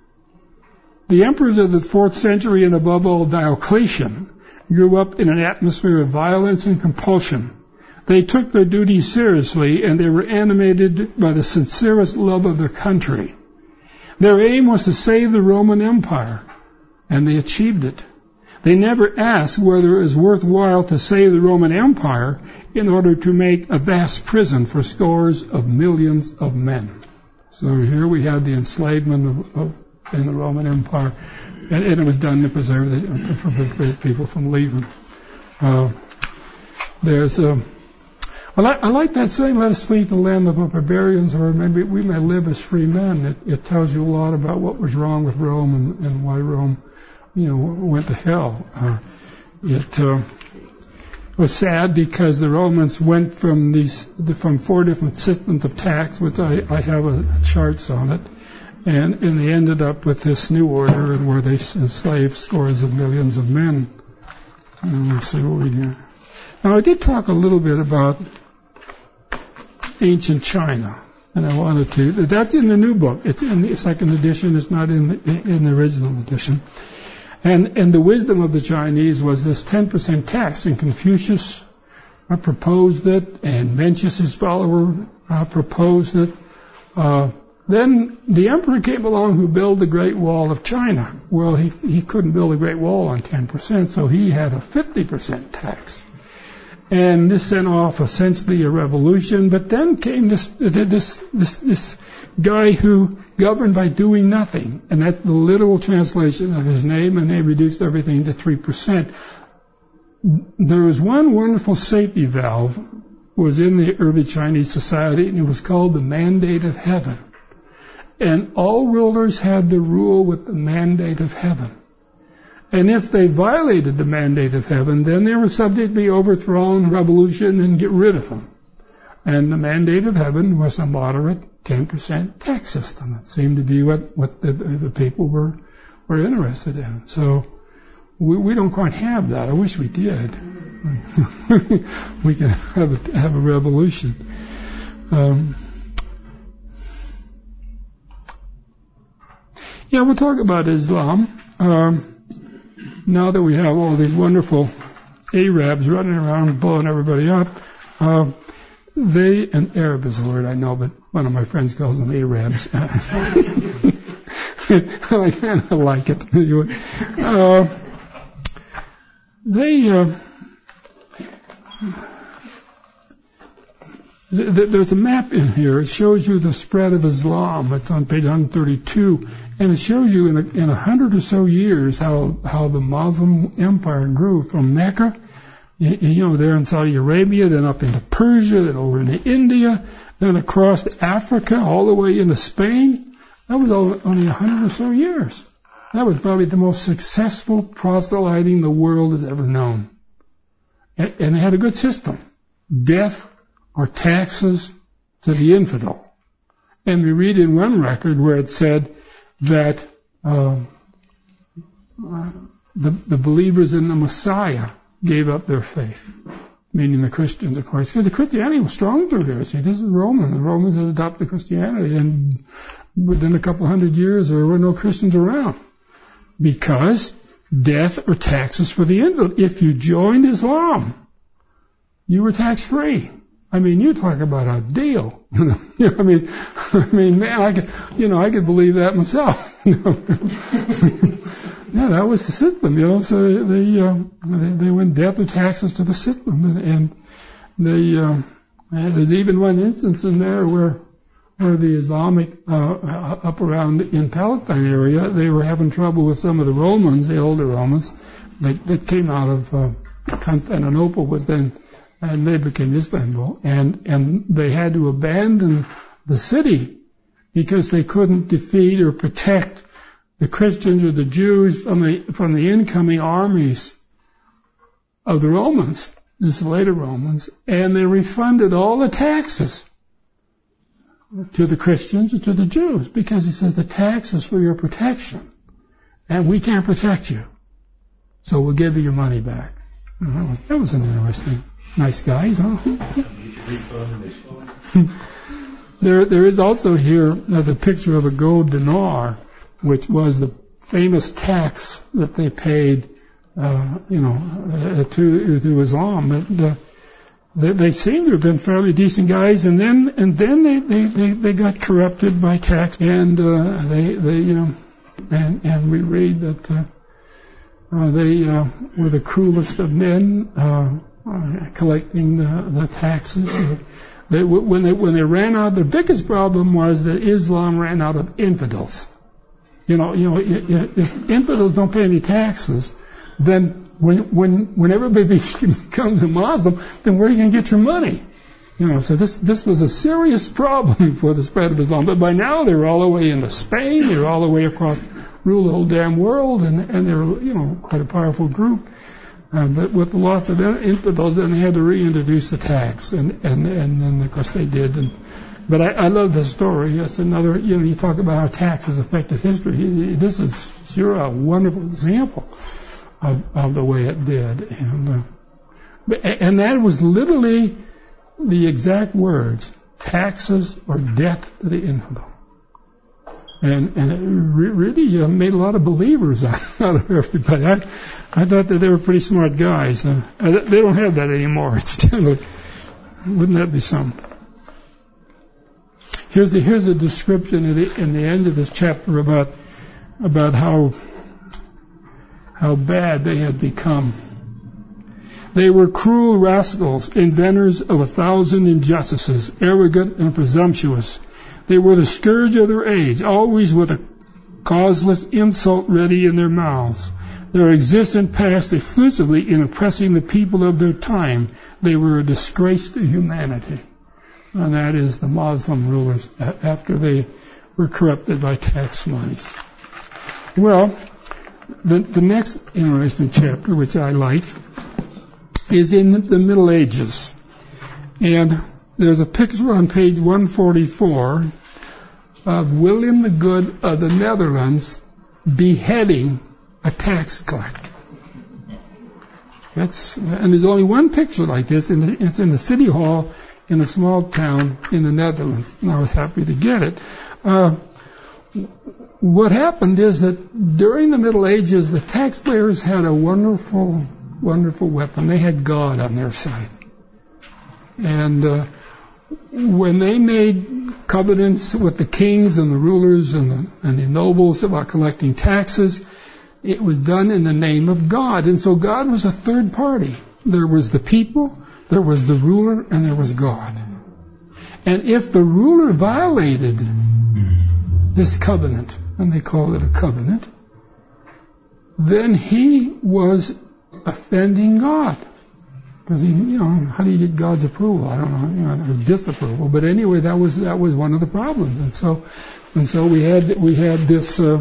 A: the emperors of the fourth century, and above all Diocletian, grew up in an atmosphere of violence and compulsion. They took their duties seriously, and they were animated by the sincerest love of their country. Their aim was to save the Roman Empire, and they achieved it. They never asked whether it was worthwhile to save the Roman Empire in order to make a vast prison for scores of millions of men. So here we had the enslavement of, of in the Roman Empire, and, and it was done to preserve the, to prevent people from leaving. Uh, there's a I like, I like that saying, "Let us flee to the land of the barbarians," or maybe we may live as free men. It, it tells you a lot about what was wrong with Rome and, and why Rome, you know, went to hell. Uh, it uh, was sad because the Romans went from these from four different systems of tax, which I, I have a, a charts on it, and, and they ended up with this new order where they enslaved scores of millions of men. And let's see what we got. Now I did talk a little bit about ancient China, and I wanted to. That's in the new book. It's in the second edition. It's not in the, in the original edition. And and the wisdom of the Chinese was this ten percent tax. And Confucius uh, proposed it, and Mencius, his follower, uh, proposed it. Uh, then the emperor came along who built the Great Wall of China. Well, he he couldn't build a Great Wall on ten percent, so he had a fifty percent tax. And this sent off essentially a revolution. But then came this this this this guy who governed by doing nothing, and that's the literal translation of his name. And they reduced everything to three percent. There was one wonderful safety valve was in the early Chinese society, and it was called the Mandate of Heaven. And all rulers had to rule with the Mandate of Heaven. And if they violated the Mandate of Heaven, then they were subject to be overthrown, revolution, and get rid of them. And the Mandate of Heaven was a moderate ten percent tax system. It seemed to be what, what the, the people were were interested in. So we, we don't quite have that. I wish we did. We can have a, have a revolution. Um, yeah, we'll talk about Islam. Um, Now that we have all these wonderful Arabs running around blowing everybody up, uh, they, and Arab is a word I know, but one of my friends calls them Arabs. I kind of like it. uh, they, uh, th- th- there's a map in here. It shows you the spread of Islam. It's on page one thirty-two. And it shows you in a, in a hundred or so years how, how the Muslim empire grew from Mecca, you, you know, there in Saudi Arabia, then up into Persia, then over into India, then across to Africa, all the way into Spain. That was all, only a hundred or so years. That was probably the most successful proselyting the world has ever known. And, and it had a good system. Death or taxes to the infidel. And we read in one record where it said that uh, the, the believers in the Messiah gave up their faith, meaning the Christians, of course, because the Christianity was strong through here. See, this is Roman. The Romans had adopted Christianity, and within a couple hundred years, there were no Christians around because death or taxes for the infidel. If you joined Islam, you were tax-free. I mean, you talk about a deal. You know, I mean, I mean, man, I could, you know, I could believe that myself. Yeah, that was the system, you know. So they uh, they, they went death or taxes to the system, and, and they uh, and there's even one instance in there where where the Islamic uh, up around in Palestine area, they were having trouble with some of the Romans, the older Romans, that, that came out of uh, Constantinople was then, and they became Istanbul, and and they had to abandon the city because they couldn't defeat or protect the Christians or the Jews from the from the incoming armies of the Romans, this later Romans, and they refunded all the taxes to the Christians and to the Jews, because he says the tax is for your protection, and we can't protect you, so we'll give you your money back. And that was that was an interesting, nice guys, huh? there there is also here uh, the picture of a gold dinar, which was the famous tax that they paid, uh, you know, uh, to to Islam. But, uh, they, they seem to have been fairly decent guys, and then and then they, they, they, they got corrupted by tax, and uh, they they uh, and and we read that uh, uh, they uh, were the cruelest of men, uh, uh, collecting the, the taxes. Uh, they when they when they ran out, the biggest problem was that Islam ran out of infidels. You know, you know, if infidels don't pay any taxes, then when when when everybody becomes a Muslim, then where are you going to get your money? You know, so this this was a serious problem for the spread of Islam. But by now they're all the way into Spain, they're all the way across, rule the whole damn world, and and they're, you know, quite a powerful group. Uh, but with the loss of infidels, then they had to reintroduce the tax, and and and then of course they did. And But I, I love this story. It's another, you know, you talk about how taxes affected history. This is sure a wonderful example of, of the way it did. And, uh, and that was literally the exact words, taxes or death to the infidel. And, and it re- really uh, made a lot of believers out, out of everybody. I, I thought that they were pretty smart guys. Uh, they don't have that anymore. It's generally, wouldn't that be something? Here's the here's a description in the, in the end of this chapter about about how how bad they had become. They were cruel rascals, inventors of a thousand injustices, arrogant and presumptuous. They were the scourge of their age, always with a causeless insult ready in their mouths. Their existence passed exclusively in oppressing the people of their time. They were a disgrace to humanity. And that is the Muslim rulers after they were corrupted by tax monies. Well, the, the next interesting chapter, which I like, is in the Middle Ages. And there's a picture on page one forty-four of William the Good of the Netherlands beheading a tax collector. That's, and there's only one picture like this, and it's in the city hall in a small town in the Netherlands, and I was happy to get it. Uh, what happened is that during the Middle Ages, the taxpayers had a wonderful, wonderful weapon. They had God on their side. And uh, when they made covenants with the kings and the rulers and the, and the nobles about collecting taxes, it was done in the name of God. And so God was a third party. There was the people, there was the ruler, and there was God. And if the ruler violated this covenant, and they call it a covenant, then he was offending God. Because he, you know, how do you get God's approval? I don't know, you know, disapproval. But anyway, that was that was one of the problems. And so, and so we had we had this uh,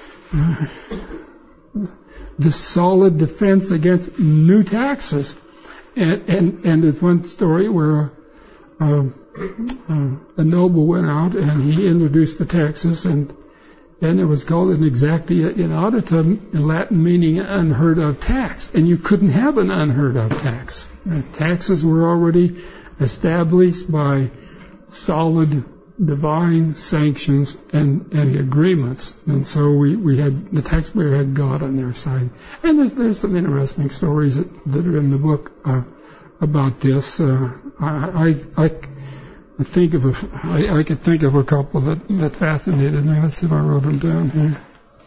A: this solid defense against new taxes. And, and, and there's one story where uh, uh, a noble went out and he introduced the taxes, and and it was called an exactia in auditum, in Latin meaning unheard of tax. And you couldn't have an unheard of tax. Uh, taxes were already established by solid divine sanctions and, and agreements. And so we, we had, the taxpayer had God on their side. And there's, there's some interesting stories that, that are in the book uh, about this. Uh, I, I, I think of a, I, I could think of a couple that, that fascinated me. Let's see if I wrote them down here.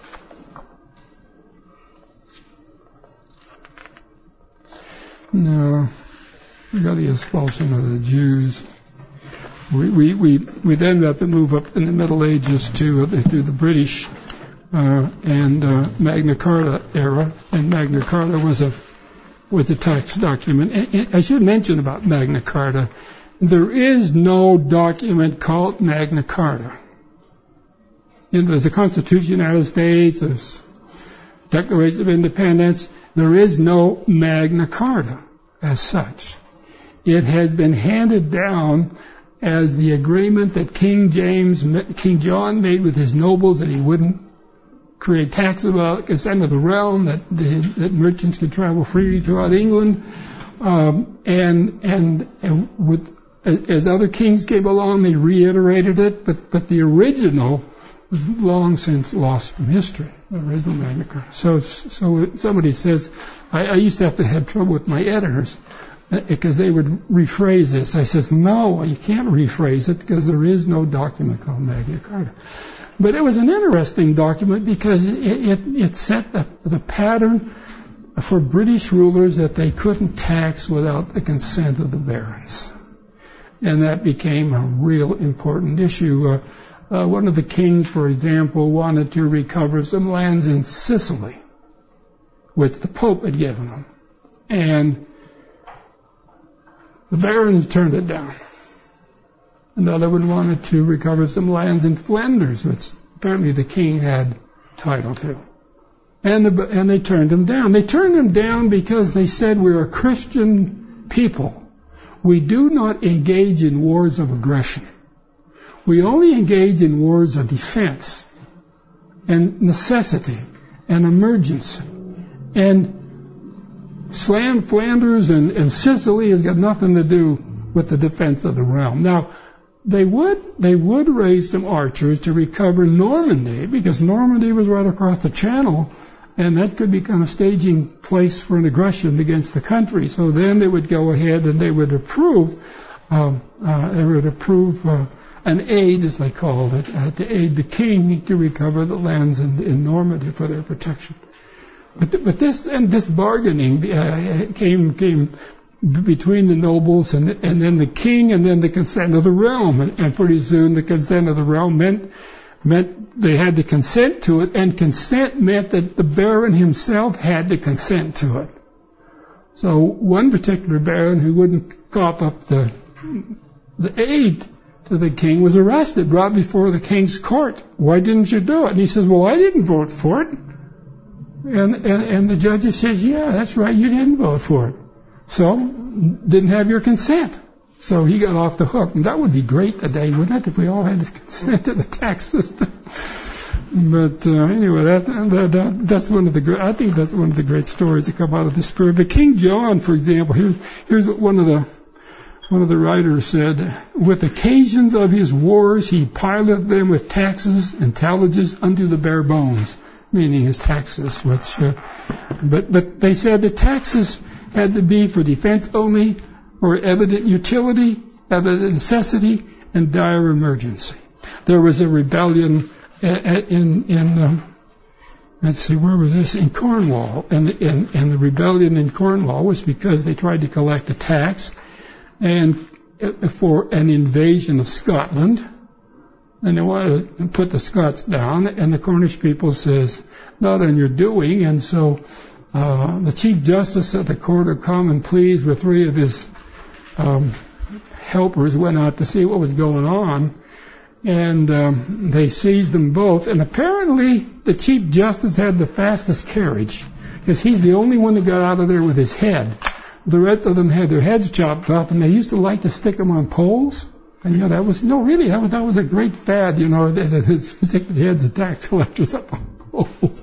A: No, we got the expulsion of the Jews. We we we, we then have to move up in the Middle Ages to uh, through the British uh, and uh, Magna Carta era, and Magna Carta was a was a tax document. And, and I should mention about Magna Carta, there is no document called Magna Carta. In the, the Constitution of the United States, the Declaration of Independence. There is no Magna Carta as such. It has been handed down as the agreement that King James, King John made with his nobles that he wouldn't create taxes without consent of the realm, that, the, that merchants could travel freely throughout England. Um, and, and, and with, as other kings came along, they reiterated it, but, but the original was long since lost from history. There is no Magna Carta. So, so somebody says, I, I used to have to have trouble with my editors because they would rephrase this. I says, no, you can't rephrase it because there is no document called Magna Carta. But it was an interesting document because it, it, it set the, the pattern for British rulers that they couldn't tax without the consent of the barons. And that became a real important issue. Uh, Uh, one of the kings, for example, wanted to recover some lands in Sicily, which the Pope had given him. And the barons turned it down. Another one wanted to recover some lands in Flanders, which apparently the king had title to. And, the, and they turned them down. They turned them down because they said, we're a Christian people. We do not engage in wars of aggression. We only engage in wars of defense and necessity and emergency. And Slam, Flanders and, and Sicily has got nothing to do with the defense of the realm. Now, they would they would raise some archers to recover Normandy, because Normandy was right across the channel, and that could become a staging place for an aggression against the country. So then they would go ahead and they would approve, uh, uh, they would approve. Uh, an aid, as they called it, uh, to aid the king to recover the lands in, in Normandy for their protection. But, th- but this and this bargaining uh, came came b- between the nobles and and then the king, and then the consent of the realm, and, and pretty soon the consent of the realm meant meant they had to consent to it, and consent meant that the baron himself had to consent to it. So one particular baron who wouldn't cough up the the aid to the king was arrested, brought before the king's court. Why didn't you do it? And he says, well, I didn't vote for it. And, and, and the judge says, yeah, that's right, you didn't vote for it. So, didn't have your consent. So he got off the hook. And that would be great today, wouldn't it, if we all had to consent to the tax system? But uh, anyway, that, that, that that's one of the great, I think that's one of the great stories that come out of this period. But King John, for example, here's, here's one of the One of the writers said, with occasions of his wars, he piloted them with taxes and tallages unto the bare bones, meaning his taxes. Which, uh, but but they said the taxes had to be for defense only, or evident utility, evident necessity, and dire emergency. There was a rebellion in in um, let's see, where was this? In Cornwall, and and and the rebellion in Cornwall was because they tried to collect a tax. And for an invasion of Scotland, and they wanted to put the Scots down, and the Cornish people says, not on your doing, and so uh, the Chief Justice of the Court of Common Pleas with three of his um, helpers went out to see what was going on, and um, they seized them both, and apparently the Chief Justice had the fastest carriage, because he's the only one that got out of there with his head. The rest of them had their heads chopped off, and they used to like to stick them on poles. And, you know, that was, no, really, that was, that was a great fad, you know, stick the heads of tax collectors up on poles.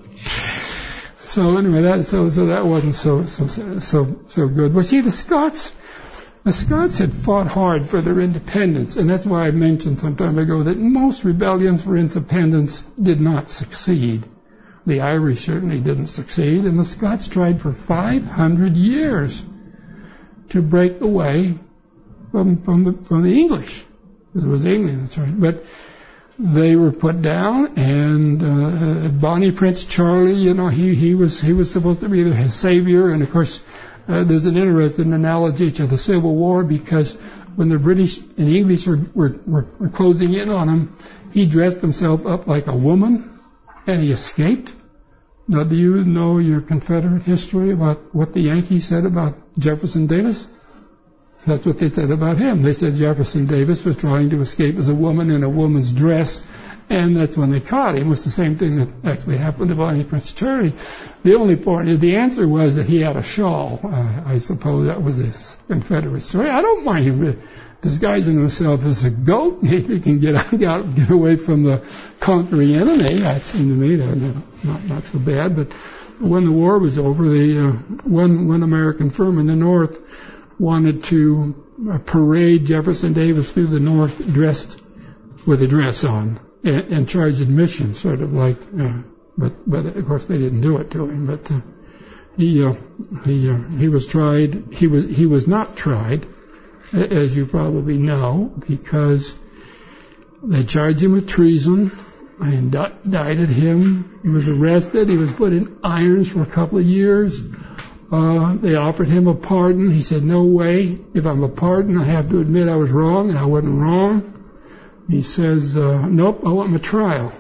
A: So anyway, that, so, so that wasn't so, so, so, so good. Well, see, the Scots, the Scots had fought hard for their independence, and that's why I mentioned some time ago that most rebellions for independence did not succeed. The Irish certainly didn't succeed, and the Scots tried for five hundred years to break away from, from, the, from the English. Because it was England, that's right. But they were put down, and uh, Bonnie Prince Charlie, you know, he, he was he was supposed to be his savior, and of course uh, there's an interesting analogy to the Civil War, because when the British and the English were, were, were, were closing in on him, he dressed himself up like a woman, and he escaped. Now, do you know your Confederate history about what the Yankees said about Jefferson Davis? That's what they said about him. They said Jefferson Davis was trying to escape as a woman in a woman's dress, and that's when they caught him. It was the same thing that actually happened to Bonnie Prince Charlie. The only point, the answer was that he had a shawl. Uh, I suppose that was his Confederate story. I don't mind him disguising himself as a goat. Maybe he can get out, get away from the conquering enemy. That seemed to me that not not so bad. But when the war was over, the uh, one one American firm in the North wanted to uh, parade Jefferson Davis through the North dressed with a dress on and, and charge admission, sort of like. Uh, but but of course they didn't do it to him. But uh, he uh, he uh, he was tried. He was he was not tried, as you probably know, because they charged him with treason and indicted him. He was arrested. He was put in irons for a couple of years. Uh, they offered him a pardon. He said, no way. If I'm a pardon, I have to admit I was wrong, and I wasn't wrong. He says, uh, nope, I want my trial.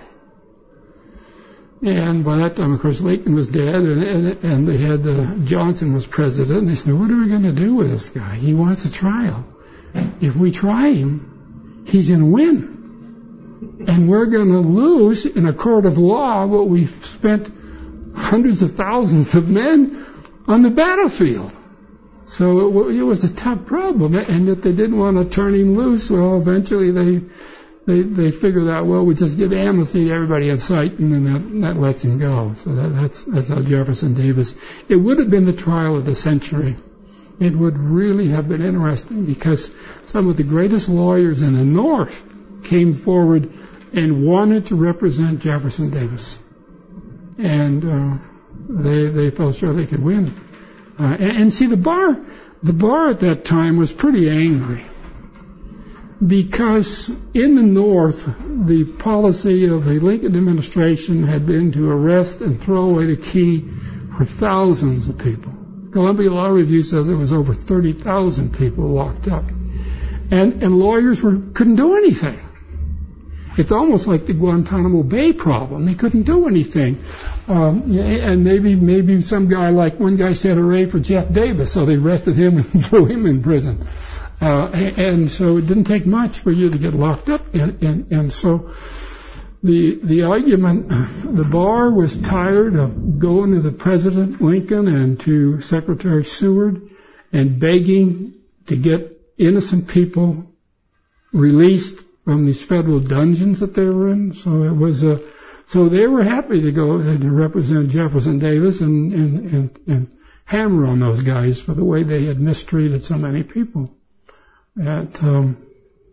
A: And by that time, of course, Lincoln was dead, and, and, and they had uh, Johnson was president. And they said, what are we going to do with this guy? He wants a trial. If we try him, he's going to win. And we're going to lose in a court of law what we've spent hundreds of thousands of men on the battlefield. So it, it was a tough problem, and that they didn't want to turn him loose. Well, eventually they they they figured out, well, we just give amnesty to everybody in sight, and then that, that lets him go. So that, that's that's how Jefferson Davis. It would have been the trial of the century. It would really have been interesting, because some of the greatest lawyers in the North came forward and wanted to represent Jefferson Davis, and uh, they they felt sure they could win. Uh, and, and see, the bar the bar at that time was pretty angry, because in the North, the policy of the Lincoln administration had been to arrest and throw away the key for thousands of people. Columbia Law Review says it was over thirty thousand people locked up. And, and lawyers were, couldn't do anything. It's almost like the Guantanamo Bay problem. They couldn't do anything. Um, and maybe maybe some guy, like one guy said hooray for Jeff Davis, so they arrested him and threw him in prison. Uh, and, and so it didn't take much for you to get locked up. And, and, and so the the argument, the bar was tired of going to the President Lincoln and to Secretary Seward and begging to get innocent people released from these federal dungeons that they were in. So it was a, so they were happy to go to represent Jefferson Davis and, and, and, and hammer on those guys for the way they had mistreated so many people. And, um,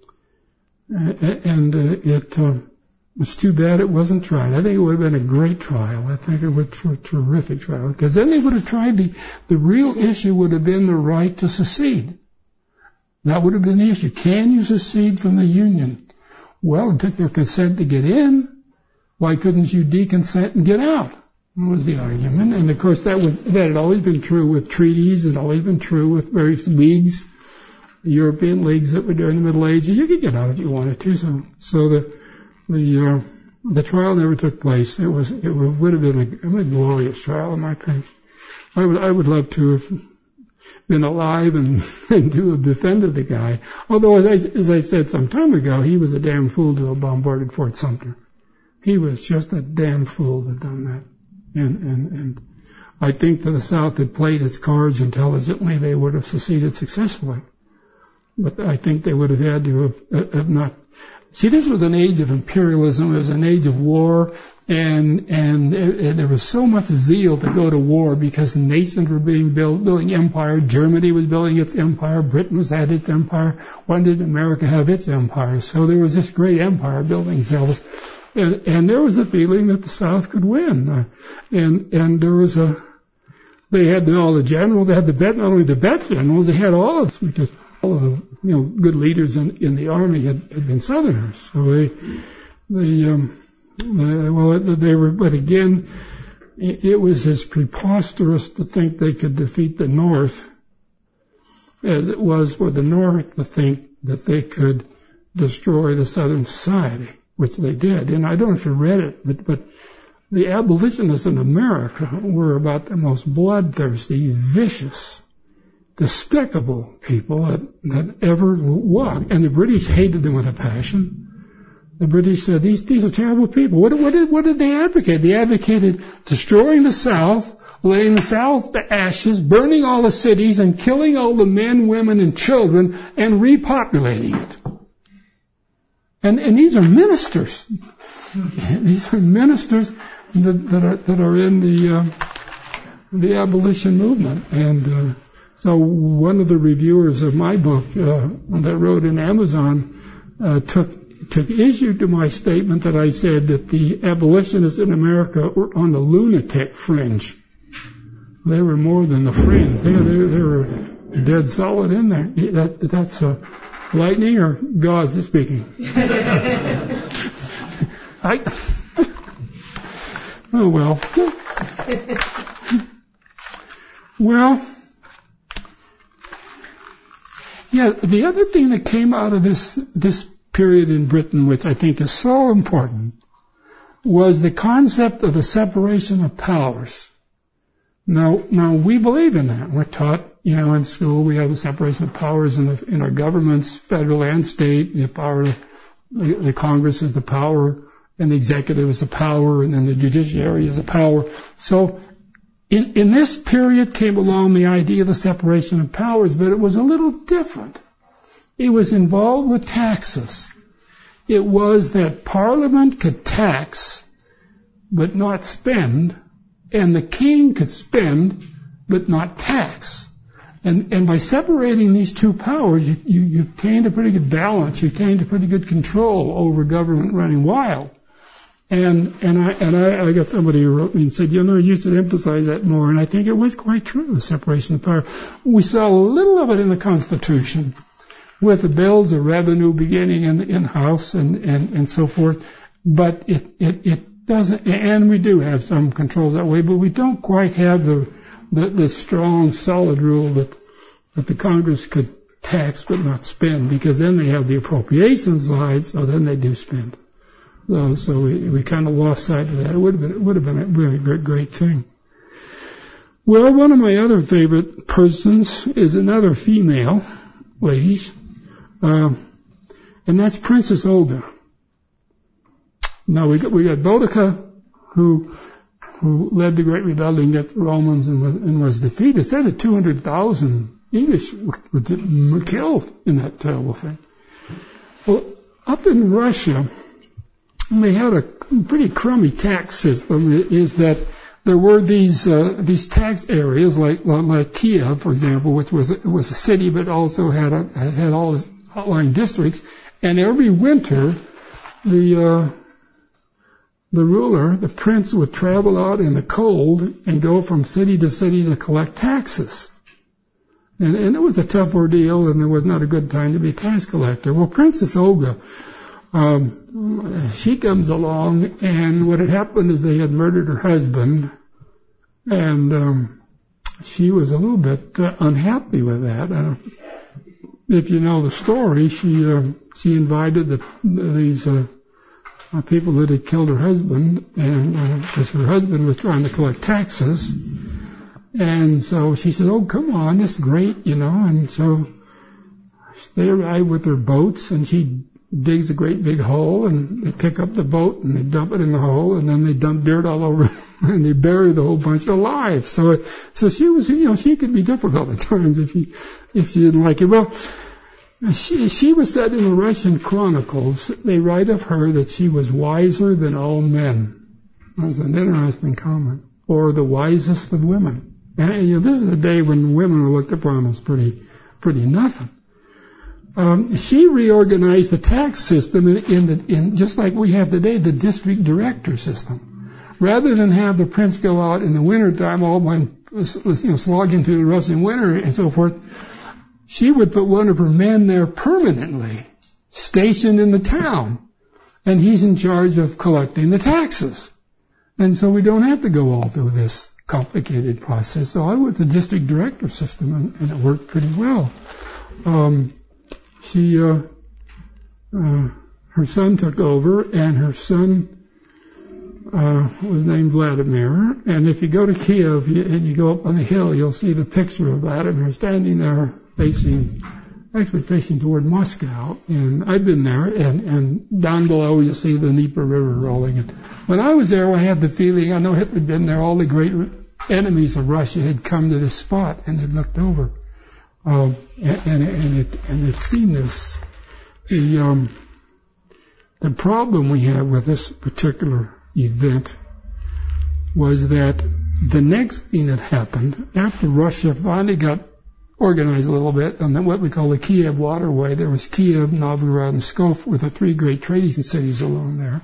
A: and uh, it uh, was too bad it wasn't tried. I think it would have been a great trial. I think it would be a terrific trial, because then they would have tried the, the real issue would have been the right to secede. That would have been the issue. Can you secede from the Union? Well, it took your consent to get in. Why couldn't you deconsent and get out? That was the argument. And of course, that was, that had always been true with treaties. It had always been true with various leagues, European leagues that were during the Middle Ages. You could get out if you wanted to. So, so the the uh, the trial never took place. It was it would have been a, a glorious trial, in my opinion. I would I would love to have been alive and, and to have defended the guy. Although, as I, as I said some time ago, he was a damn fool to have bombarded Fort Sumter. He was just a damn fool to have done that. And, and, and I think that the South had played its cards intelligently, they would have seceded successfully. But I think they would have had to have, have not. See, this was an age of imperialism. It was an age of war. And and it, it, there was so much zeal to go to war because nations were being built, building empire. Germany was building its empire. Britain was had its empire. When did America have its empire? So there was this great empire building itself. And, and there was a feeling that the South could win. Uh, and and there was a, they had all the generals, they had the bet, not only the best generals, they had all of them, because all of the, you know, good leaders in, in the army had, had been Southerners. So they, they, um, Uh, well, they were, but again, it, it was as preposterous to think they could defeat the North as it was for the North to think that they could destroy the Southern society, which they did. And I don't know if you read it, but, but the abolitionists in America were about the most bloodthirsty, vicious, despicable people that, that ever walked. And the British hated them with a passion. The British said, these these are terrible people. What, what, did, what did they advocate? They advocated destroying the South, laying the South to ashes, burning all the cities, and killing all the men, women, and children, and repopulating it. And, and these are ministers. These are ministers that, that, are, that are in the, uh, the abolition movement. And uh, so one of the reviewers of my book uh, that wrote in Amazon uh, took took issue to my statement that I said that the abolitionists in America were on the lunatic fringe. They were more than the fringe. They, they, they were dead solid in there. That, that's uh, lightning or God speaking? I, oh, well. Well, yeah, the other thing that came out of this this period in Britain, which I think is so important, was the concept of the separation of powers. Now, now we believe in that. We're taught, you know, in school we have the separation of powers in, the, in our governments, federal and state. The power, the, the Congress is the power, and the executive is the power, and then the judiciary is the power. So, in, in this period came along the idea of the separation of powers, but it was a little different. It was involved with taxes. It was that Parliament could tax but not spend, and the king could spend but not tax. And, and by separating these two powers, you, you, you obtained a pretty good balance. You obtained a pretty good control over government running wild. And and I and I, I got somebody who wrote me and said, you know, you should emphasize that more. And I think it was quite true, the separation of power. We saw a little of it in the Constitution, with the bills of revenue beginning in the in-house and, and, and so forth. But it, it, it doesn't, and we do have some controls that way, but we don't quite have the, the, the strong, solid rule that, that the Congress could tax but not spend, because then they have the appropriations side, so then they do spend. So, so we, we kind of lost sight of that. It would have been, it would have been a really great, great thing. Well, one of my other favorite persons is another female, ladies. Uh, and that's Princess Olga. Now we got we got Boudicca, who who led the Great Rebellion against the Romans and was, and was defeated. It said that two hundred thousand English were, were killed in that terrible thing. Well, up in Russia, they had a pretty crummy tax system. Is that there were these uh, these tax areas like like Kiev, for example, which was was a city, but also had a, had all this outlying districts, and every winter the uh, the ruler, the prince, would travel out in the cold and go from city to city to collect taxes. And, and it was a tough ordeal, and it was not a good time to be a tax collector. Well, Princess Olga, um, she comes along, and what had happened is they had murdered her husband, and um, she was a little bit uh, unhappy with that. Uh, If you know the story, she uh, she invited the, these uh, uh, people that had killed her husband, and because uh, her husband was trying to collect taxes, and so she said, "Oh, come on, that's great, you know." And so they arrive with their boats, and she digs a great big hole, and they pick up the boat and they dump it in the hole, and then they dump dirt all over it, and they bury the whole bunch alive. So, so she was, you know, she could be difficult at times if you, if she didn't like it. Well, she, she was said in the Russian chronicles, they write of her that she was wiser than all men. That's an interesting comment. Or the wisest of women. And you know, this is a day when women were looked upon as pretty, pretty nothing. Um, she reorganized the tax system in, in, the, in just like we have today, the district director system. Rather than have the prince go out in the wintertime, all one, you know, slogging through the Russian winter and so forth, she would put one of her men there permanently, stationed in the town, and he's in charge of collecting the taxes. And so we don't have to go all through this complicated process. So I was the district director system, and, and it worked pretty well. Um, she, uh, uh, her son took over, and her son uh, was named Vladimir. And if you go to Kiev you, and you go up on the hill, you'll see the picture of Vladimir standing there facing, actually facing toward Moscow. And I've been there, and, and down below you'll see the Dnieper River rolling. And when I was there, I had the feeling, I know Hitler had been there, all the great enemies of Russia had come to this spot and had looked over. Um, and, and, and, it, and it seemed this. The, um, the problem we have with this particular event was that the next thing that happened, after Russia finally got organized a little bit on what we call the Kiev waterway, there was Kiev, Novgorod, and Pskov were the three great trading cities along there,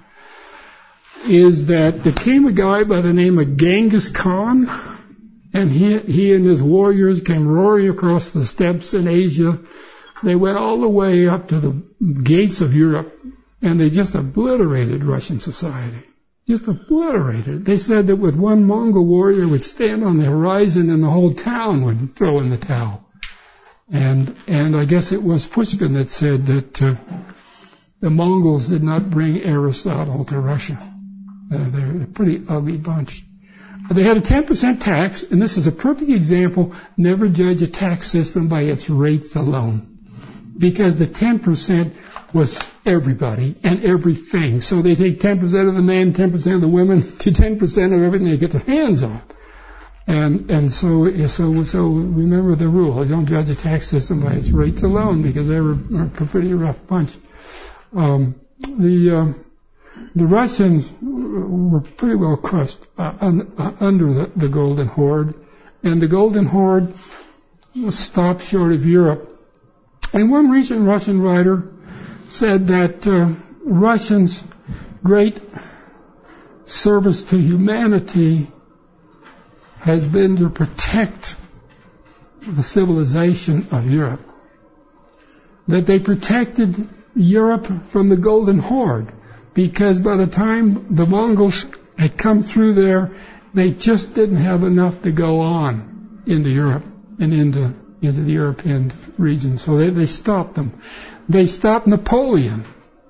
A: is that there came a guy by the name of Genghis Khan, and he, he and his warriors came roaring across the steppes in Asia. They went all the way up to the gates of Europe, and they just obliterated Russian society. Just obliterated. They said that with one Mongol warrior would stand on the horizon and the whole town would throw in the towel. And and I guess it was Pushkin that said that uh, the Mongols did not bring Aristotle to Russia. Uh, they're a pretty ugly bunch. They had a ten percent tax, and this is a perfect example. Never judge a tax system by its rates alone, because the ten percent was everybody and everything. So they take ten percent of the men, ten percent of the women, to ten percent of everything they get their hands on. And and so so so remember the rule: don't judge a tax system by its rates alone, because they were a pretty rough bunch. Um, the uh, the Russians were pretty well crushed uh, un, uh, under the, the Golden Horde, and the Golden Horde stopped short of Europe. And one recent Russian writer said that uh, Russians' great service to humanity has been to protect the civilization of Europe. That they protected Europe from the Golden Horde, because by the time the Mongols had come through there, they just didn't have enough to go on into Europe and into into the European region. So they, they stopped them. They stopped Napoleon.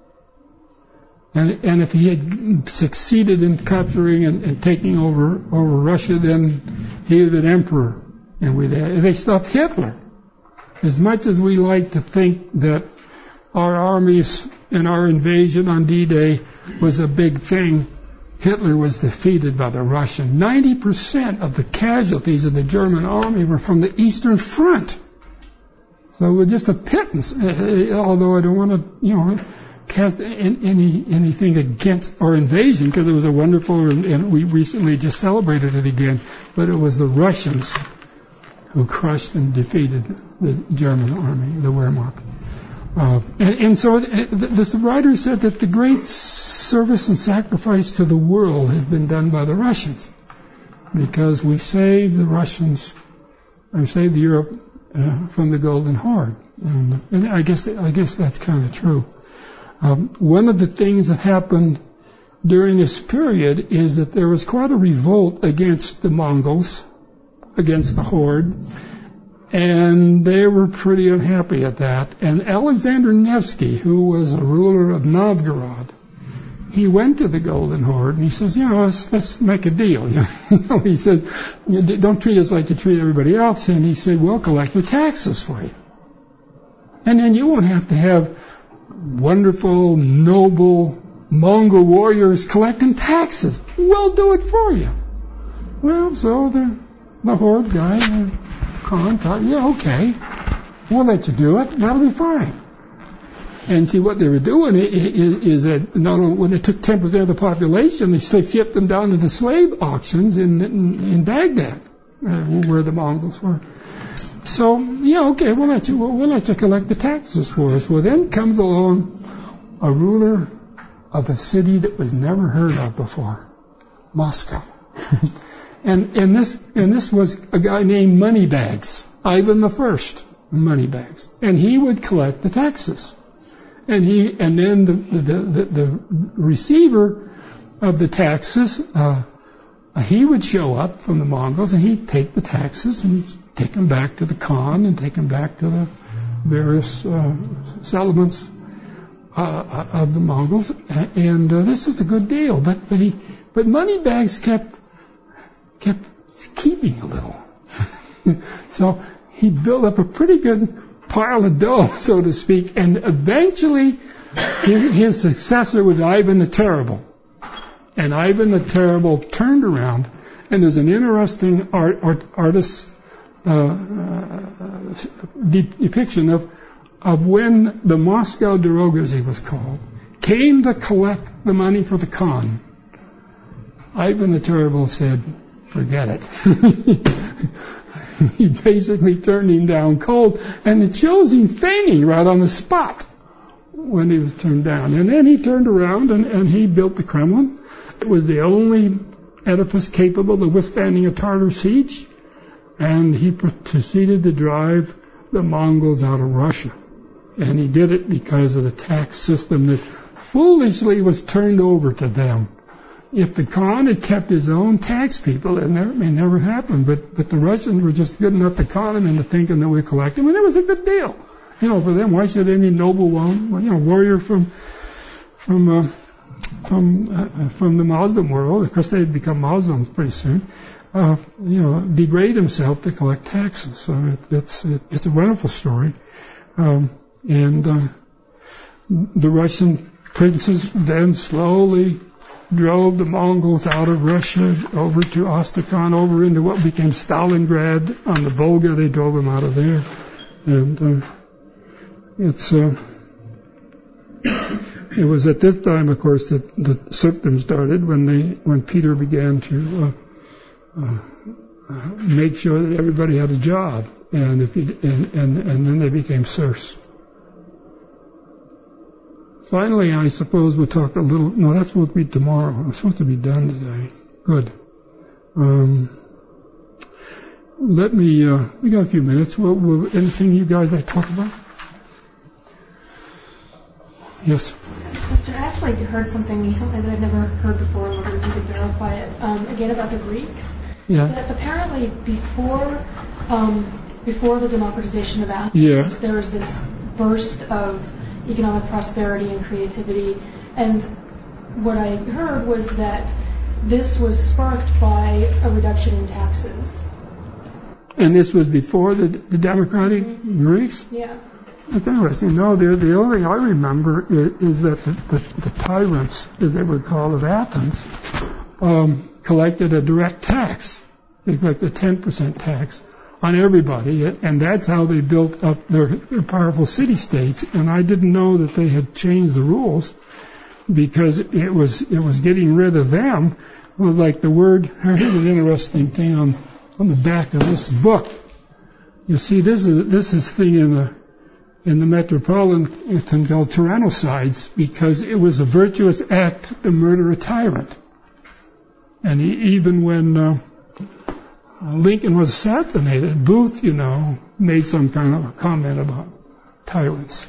A: And, and if he had succeeded in capturing and, and taking over, over Russia, then he was an emperor. And we'd, they stopped Hitler. As much as we like to think that our armies and our invasion on D-Day was a big thing, Hitler was defeated by the Russians. ninety percent of the casualties of the German army were from the Eastern Front. So it was just a pittance, although I don't want to, you know, cast any anything against our invasion, because it was a wonderful, and we recently just celebrated it again, but it was the Russians who crushed and defeated the German army, the Wehrmacht. Uh, and, and so it, this writer said that the great service and sacrifice to the world has been done by the Russians, because we saved the Russians, or saved Europe uh, from the Golden Horde. And, and I guess I guess that's kind of true. Um, one of the things that happened during this period is that there was quite a revolt against the Mongols, against the Horde, and they were pretty unhappy at that. And Alexander Nevsky, who was a ruler of Novgorod, he went to the Golden Horde and he says, you know, let's, let's make a deal. You know, he said, don't treat us like you treat everybody else. And he said, we'll collect your taxes for you. And then you won't have to have wonderful, noble Mongol warriors collecting taxes. We'll do it for you. Well, so the, the Horde guy, uh, Khan thought, yeah, okay, we'll let you do it. That'll be fine. And see, what they were doing is, is that not only when they took ten percent of the population, they shipped them down to the slave auctions in in, in Baghdad, uh, where the Mongols were. So, yeah, okay, we'll let you we'll, we'll let you collect the taxes for us. Well, then comes along a ruler of a city that was never heard of before, Moscow, and and this and this was a guy named Moneybags, Ivan the First, Moneybags, and he would collect the taxes. And he, and then the the, the, the receiver of the taxes, uh, he would show up from the Mongols, and he'd take the taxes and he'd take them back to the Khan and take them back to the various uh, settlements uh, of the Mongols. And uh, this was a good deal, but but he, but Moneybags kept kept keeping a little, so he built up a pretty good pile of dough, so to speak, and eventually his, his successor was Ivan the Terrible. And Ivan the Terrible turned around, and there's an interesting art, art, artist's uh, uh, de- depiction of, of when the Moscow Daroga, as he was called, came to collect the money for the Khan. Ivan the Terrible said, forget it. He basically turned him down cold, and it shows him fainting right on the spot when he was turned down. And then he turned around and, and he built the Kremlin. It was the only edifice capable of withstanding a Tartar siege, and he proceeded to drive the Mongols out of Russia. And he did it because of the tax system that foolishly was turned over to them. If the Khan had kept his own tax people, it never, may never happen. But but the Russians were just good enough to con him into thinking that we collect him, and it was a good deal, you know, for them. Why should any noble one, you know, warrior from from uh, from uh, from the Muslim world, of course they'd become Muslims pretty soon, uh, you know, degrade himself to collect taxes? So it, it's it, it's a wonderful story, um, and uh, the Russian princes then slowly drove the Mongols out of Russia over to Astrakhan, over into what became Stalingrad on the Volga. They drove them out of there, and uh, it's uh, it was at this time, of course, that the serfdom started, when they when Peter began to uh, uh, make sure that everybody had a job, and if you, and, and and then they became serfs. Finally, I suppose we'll talk a little... No, that's supposed to be tomorrow. I'm supposed to be done today. Good. Um, let me... Uh, we got a few minutes. Will, will anything you guys like to talk about? Yes?
D: Mister I actually heard something recently that I've never heard before, and whether you could verify it. Um, again, about the Greeks.
A: Yeah.
D: That apparently before um, before the democratization of Athens,
A: yeah.
D: there was this burst of economic prosperity and creativity, and what I heard was that this was sparked by a reduction in taxes.
A: And this was before the, the democratic mm-hmm. Greeks?
D: Yeah.
A: That's interesting. No, the, the only thing I remember is, is that the, the, the tyrants, as they were called, of Athens, um, collected a direct tax. They collected a ten percent tax on everybody, and that's how they built up their, their powerful city-states. And I didn't know that they had changed the rules, because it was it was getting rid of them. It was like the word. Here's an interesting thing on on the back of this book. You see, this is this is thing in the in the Metropolitan called tyrannocides, because it was a virtuous act to murder a tyrant. And he, even when uh, Lincoln was assassinated, Booth, you know, made some kind of a comment about tyrants.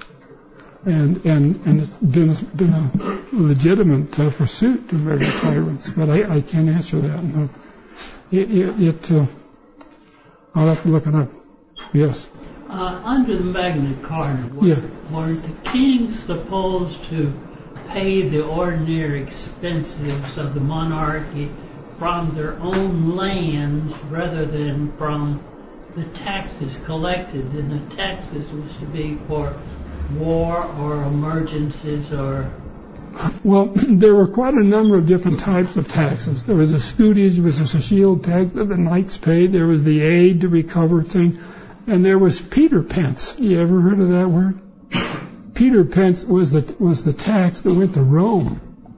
A: And and, and it's been, been a legitimate uh, pursuit to murder tyrants. But I, I can't answer that. No. It, it, it uh, I'll have to look it up. Yes.
E: Uh, under the Magna Carta, were,
A: yeah.
E: were the kings supposed to pay the ordinary expenses of the monarchy from their own lands rather than from the taxes collected? And the taxes was to be for war or emergencies or...
A: Well, there were quite a number of different types of taxes. There was a scutage, which was a shield tax that the knights paid. There was the aid to recover thing. And there was Peter Pence. You ever heard of that word? Peter Pence was the was the tax that went to Rome,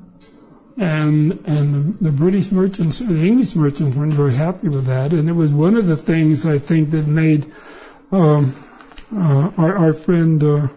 A: and and the, the British merchants, the English merchants weren't very happy with that, and it was one of the things I think that made um, uh, our our friend uh,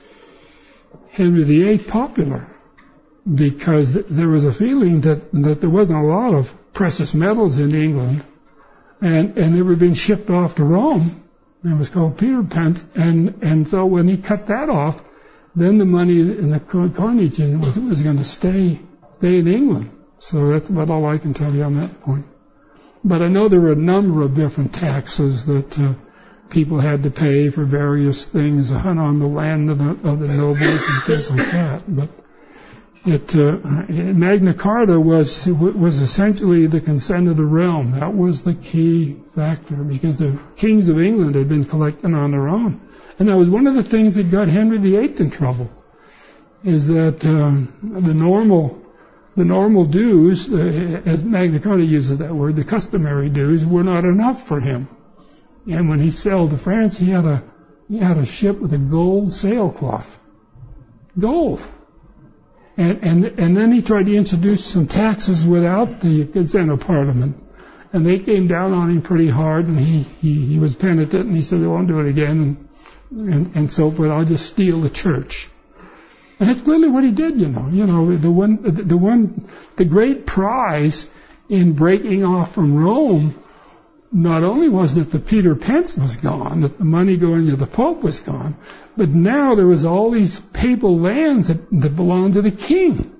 A: Henry the Eighth popular, because th- there was a feeling that that there wasn't a lot of precious metals in England, and and they were being shipped off to Rome. It was called Peter Pence, and and so when he cut that off, then the money in the coinage was, was going to stay stay in England. So that's about all I can tell you on that point. But I know there were a number of different taxes that uh, people had to pay for various things, hunt on the land of the, of the nobles and things like that. But it uh, Magna Carta was was essentially the consent of the realm. That was the key factor, because the kings of England had been collecting on their own. And that was one of the things that got Henry the Eighth in trouble, is that uh, the normal the normal dues, uh, as Magna Carta uses that word, the customary dues, were not enough for him. And when he sailed to France, he had a he had a ship with a gold sailcloth. Gold. And, and and then he tried to introduce some taxes without the consent of Parliament. And they came down on him pretty hard, and he, he, he was penitent, and he said, I won't do it again, and, and, and so forth. I'll just steal the church. And that's clearly what he did, you know. You know, the one, the, the one, the great prize in breaking off from Rome, not only was that the Peter Pence was gone, that the money going to the Pope was gone, but now there was all these papal lands that, that belonged to the king.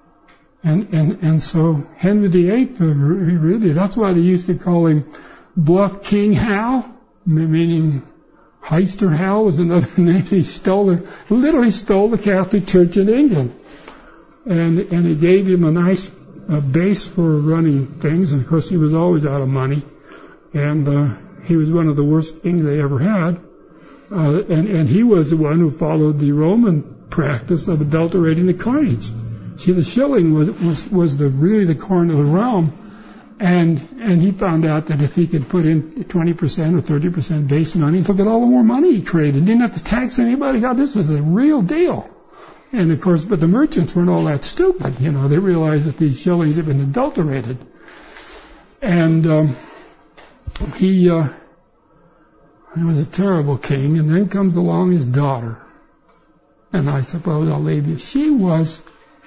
A: And, and, and so Henry the Eighth, really, that's why they used to call him Bluff King Hal, meaning Heister Hal was another name. He stole the, literally stole the Catholic Church in England. And, and it gave him a nice uh, base for running things. And of course he was always out of money. And uh, he was one of the worst kings they ever had. Uh, and, and he was the one who followed the Roman practice of adulterating the coinage. See, the shilling was was was the really the coin of the realm, and and he found out that if he could put in twenty percent or thirty percent base money, look at all the more money he created. Didn't have to tax anybody. God, this was a real deal. And of course, but the merchants weren't all that stupid. You know, they realized that these shillings had been adulterated, and um, he uh, he was a terrible king. And then comes along his daughter, and I suppose I'll leave you. She was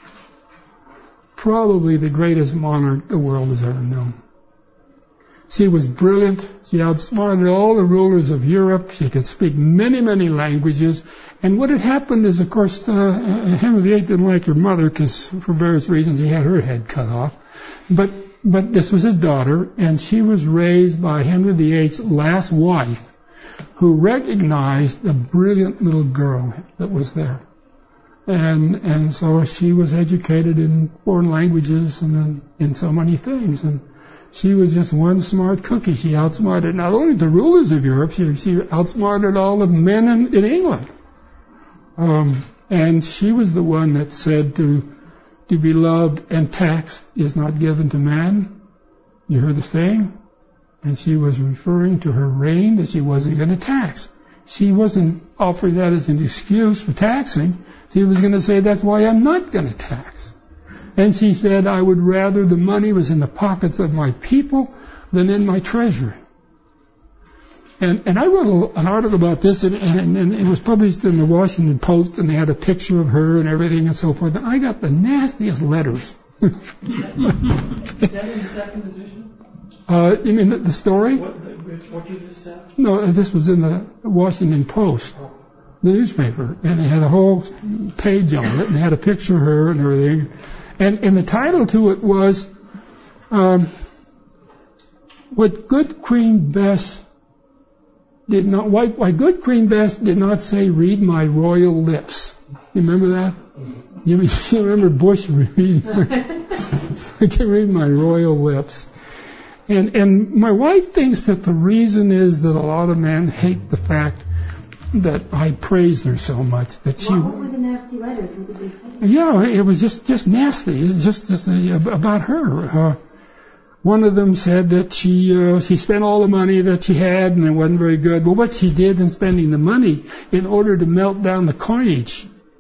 A: probably the greatest monarch the world has ever known. She was brilliant. She outsmarted all the rulers of Europe. She could speak many, many languages. And what had happened is, of course, uh, Henry the Eighth didn't like her mother because, for various reasons, he had her head cut off. But but this was his daughter, and she was raised by Henry the Eighth's last wife, who recognized the brilliant little girl that was there. And and so she was educated in foreign languages and in, in so many things. And she was just one smart cookie. She outsmarted not only the rulers of Europe, she, she outsmarted all the men in, in England. Um, and she was the one that said to, to be loved and taxed is not given to man. You heard the saying? And she was referring to her reign that she wasn't going to tax. She wasn't offering that as an excuse for taxing. She was going to say, that's why I'm not going to tax. And she said, I would rather the money was in the pockets of my people than in my treasury. And and I wrote a, an article about this, and, and, and it was published in the Washington Post, and they had a picture of her and everything and so forth. And I got the nastiest letters.
B: Is that in the second edition?
A: Uh, you mean the, the story?
B: What, what you just said?
A: No, this was in the Washington Post, the newspaper, and they had a whole page on it, and they had a picture of her and everything. And, and the title to it was, um, what good Queen Bess did not, why, why good Queen Bess did not say, read my royal lips. You remember that? You, you remember Bush reading, I can read my royal lips. And and my wife thinks that the reason is that a lot of men hate the fact that I praised her so much that she.
F: What were the nasty letters? What did they say?
A: Yeah, it was just just nasty. It's just, just uh, about her. Uh, one of them said that she uh, she spent all the money that she had and it wasn't very good. But what she did in spending the money, in order to melt down the coinage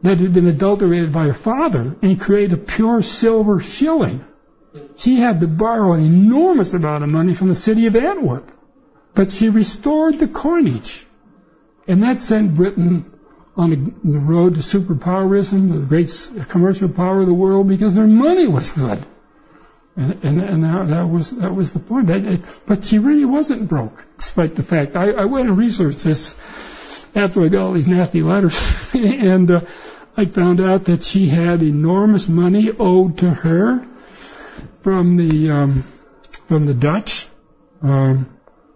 A: that had been adulterated by her father and create a pure silver shilling. She had to borrow an enormous amount of money from the city of Antwerp. But she restored the coinage. And that sent Britain on the road to superpowerism, the great commercial power of the world, because their money was good. And, and, and that, that was that was the point. But she really wasn't broke, despite the fact. I, I went and researched this after I got all these nasty letters, and uh, I found out that she had enormous money owed to her from the um, from the Dutch. Um,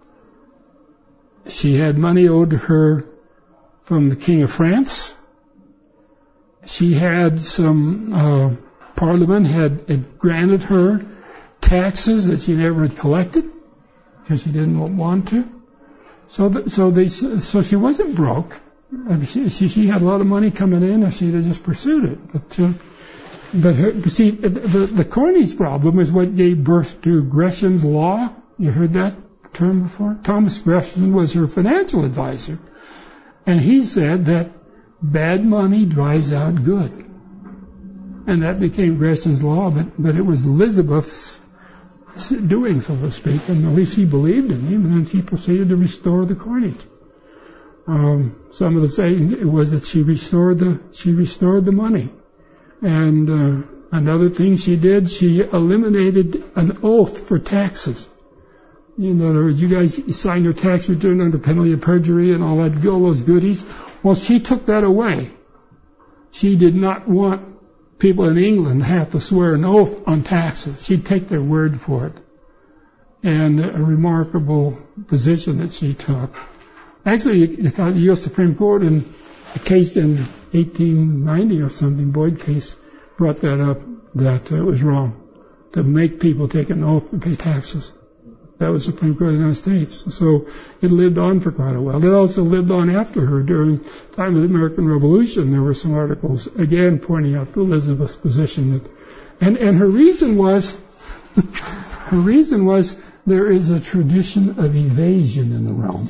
A: she had money owed to her from the King of France. She had some uh, Parliament had, had granted her taxes that she never had collected because she didn't want to. So, th- so they, so she wasn't broke. I mean, she, she, she had a lot of money coming in if she'd have just pursued it. But, uh, but her, see, the, the coinage problem is what gave birth to Gresham's Law. You heard that term before? Thomas Gresham was her financial advisor. And he said that bad money drives out good. And that became Gresham's Law, but, but it was Elizabeth's doing, so to speak, and at least she believed in him, and then she proceeded to restore the coinage. Um, some of the saying it was that she restored the she restored the money, and uh, another thing she did, she eliminated an oath for taxes. In other words, you guys sign your tax return under penalty of perjury and all that, all those goodies. Well, she took that away. She did not want people in England have to swear an oath on taxes. She'd take their word for it. And a remarkable position that she took. Actually, the U S Supreme Court in a case in eighteen ninety or something, Boyd case, brought that up, that it was wrong to make people take an oath to pay taxes. That was the Supreme Court of the United States. So it lived on for quite a while. It also lived on after her. During the time of the American Revolution, there were some articles, again, pointing out Elizabeth's position. That, and, and her reason was, her reason was, there is a tradition of evasion in the realm.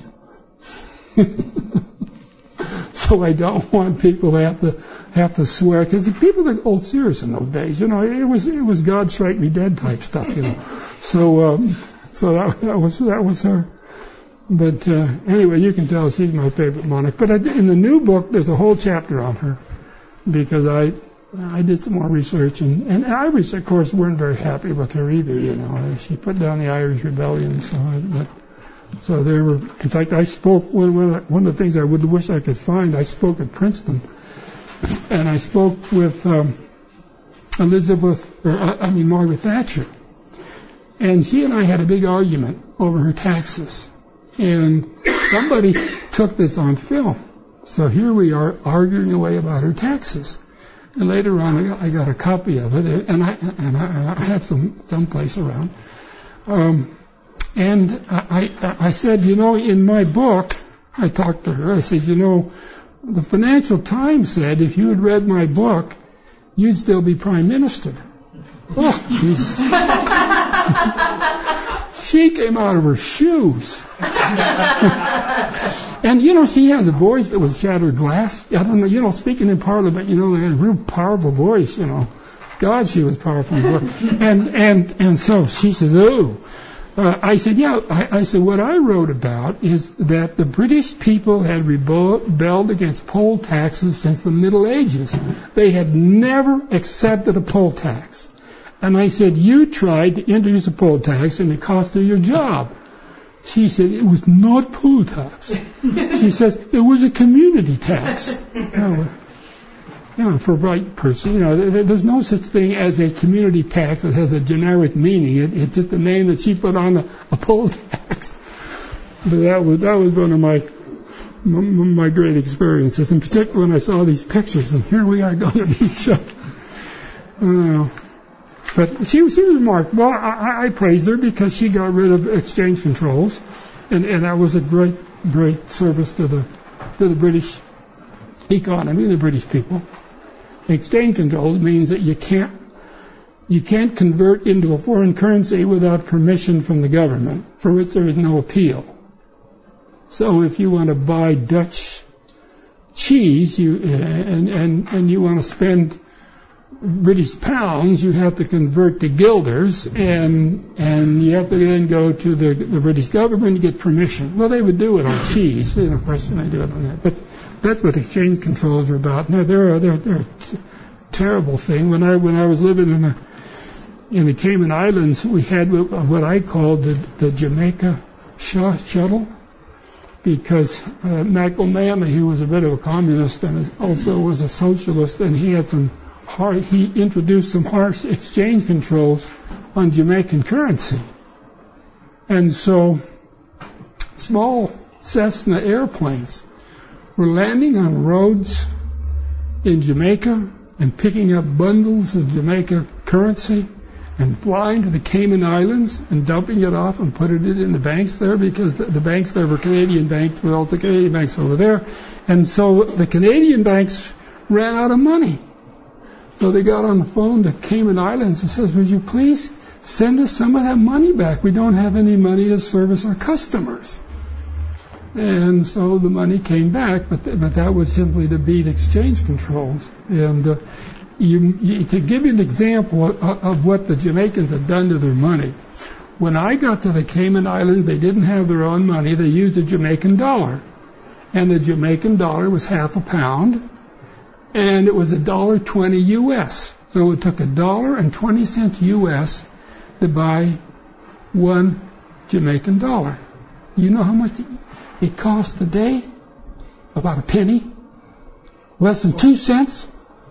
A: So I don't want people to have to have to swear, because people took old serious in those days. You know, it was it was God strike me dead type stuff. You know, so. Um, So that, that was that was her. But uh, anyway, you can tell she's my favorite monarch. But I, in the new book, there's a whole chapter on her, because I I did some more research, and, and Irish, of course, weren't very happy with her either. You know, she put down the Irish Rebellion and so on. But, so there were. In fact, I spoke one one of the things I would wish I could find. I spoke at Princeton, and I spoke with um, Elizabeth, or I mean Margaret Thatcher. And she and I had a big argument over her taxes. And somebody took this on film. So here we are arguing away about her taxes. And later on, I got, I got a copy of it, and I and I, I have some someplace around. Um, and I, I I said, you know, in my book, I talked to her. I said, you know, the Financial Times said if you had read my book, you'd still be prime minister. Oh, Jesus. She came out of her shoes. And, you know, she has a voice that was shattered glass. I don't know, you know, speaking in Parliament, you know, they had a real powerful voice, you know. God, she was powerful. And, and, and so she says, oh. Uh, I said, yeah, I, I said, what I wrote about is that the British people had rebelled against poll taxes since the Middle Ages. They had never accepted a poll tax. And I said, you tried to introduce a poll tax and it cost you your job. She said, it was not poll tax. She says, it was a community tax. You know, you know, for a bright person, you know, there's no such thing as a community tax that has a generic meaning. It, it's just a name that she put on a, a poll tax. But that was, that was one of my, my, my great experiences, in particular when I saw these pictures, and here we are going to each other. Uh, But she, she was remarkable. Well, I, I praised her because she got rid of exchange controls, and, and that was a great, great service to the to the British economy, the British people. Exchange controls means that you can't you can't convert into a foreign currency without permission from the government, for which there is no appeal. So if you want to buy Dutch cheese, you and and and you want to spend British pounds, you have to convert to guilders, and and you have to then go to the the British government to get permission. Well, they would do it on cheese. There's no question they do it on that. But that's what exchange controls are about. No, they're they're they're a t- terrible thing. When I when I was living in the in the Cayman Islands, we had what I called the the Jamaica shuttle, because uh, McElmanley, who was a bit of a communist and also was a socialist, and he had some hard, he introduced some harsh exchange controls on Jamaican currency. And so small Cessna airplanes were landing on roads in Jamaica and picking up bundles of Jamaica currency and flying to the Cayman Islands and dumping it off and putting it in the banks there, because the, the banks there were Canadian banks, with all the Canadian banks over there. And so the Canadian banks ran out of money. So they got on the phone to Cayman Islands and says, would you please send us some of that money back? We don't have any money to service our customers. And so the money came back, but th- but that was simply to beat exchange controls. And uh, you, you, to give you an example of, of what the Jamaicans have done to their money, when I got to the Cayman Islands, they didn't have their own money. They used a Jamaican dollar. And the Jamaican dollar was half a pound, and it was a dollar twenty U S. So it took a dollar and twenty cents U S to buy one Jamaican dollar. You know how much it cost today? About a penny? Less than two cents?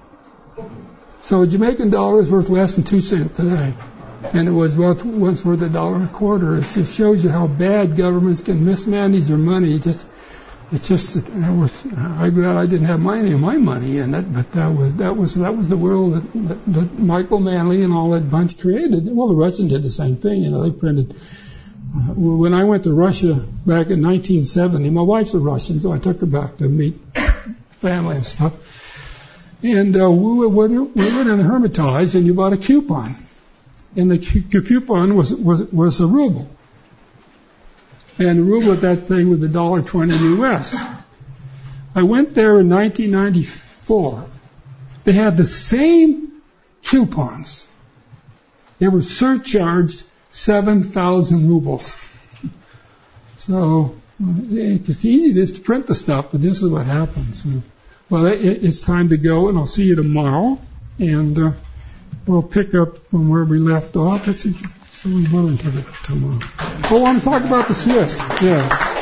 A: So a Jamaican dollar is worth less than two cents today. And it was worth, once worth a dollar and a quarter. It just shows you how bad governments can mismanage their money. It just, it's just, it was, I'm glad I didn't have my, any of my money in it, but that was, that was, that was the world that, that, that Michael Manley and all that bunch created. Well, the Russians did the same thing. You know, they printed. Uh, when I went to Russia back in nineteen seventy, my wife's a Russian, so I took her back to meet family and stuff. And uh, we, were, we went in the Hermitage, and you bought a coupon. And the cu- coupon was, was was a ruble. And the ruble at that thing was a dollar twenty U S. I went there in nineteen ninety-four. They had the same coupons. They were surcharged seven thousand rubles. So it's easy just to print the stuff, but this is what happens. Well, it, it's time to go, and I'll see you tomorrow. And uh, we'll pick up from where we left off. Let's see, so we will until tomorrow. Oh, I'm talking about the Swiss. Yeah.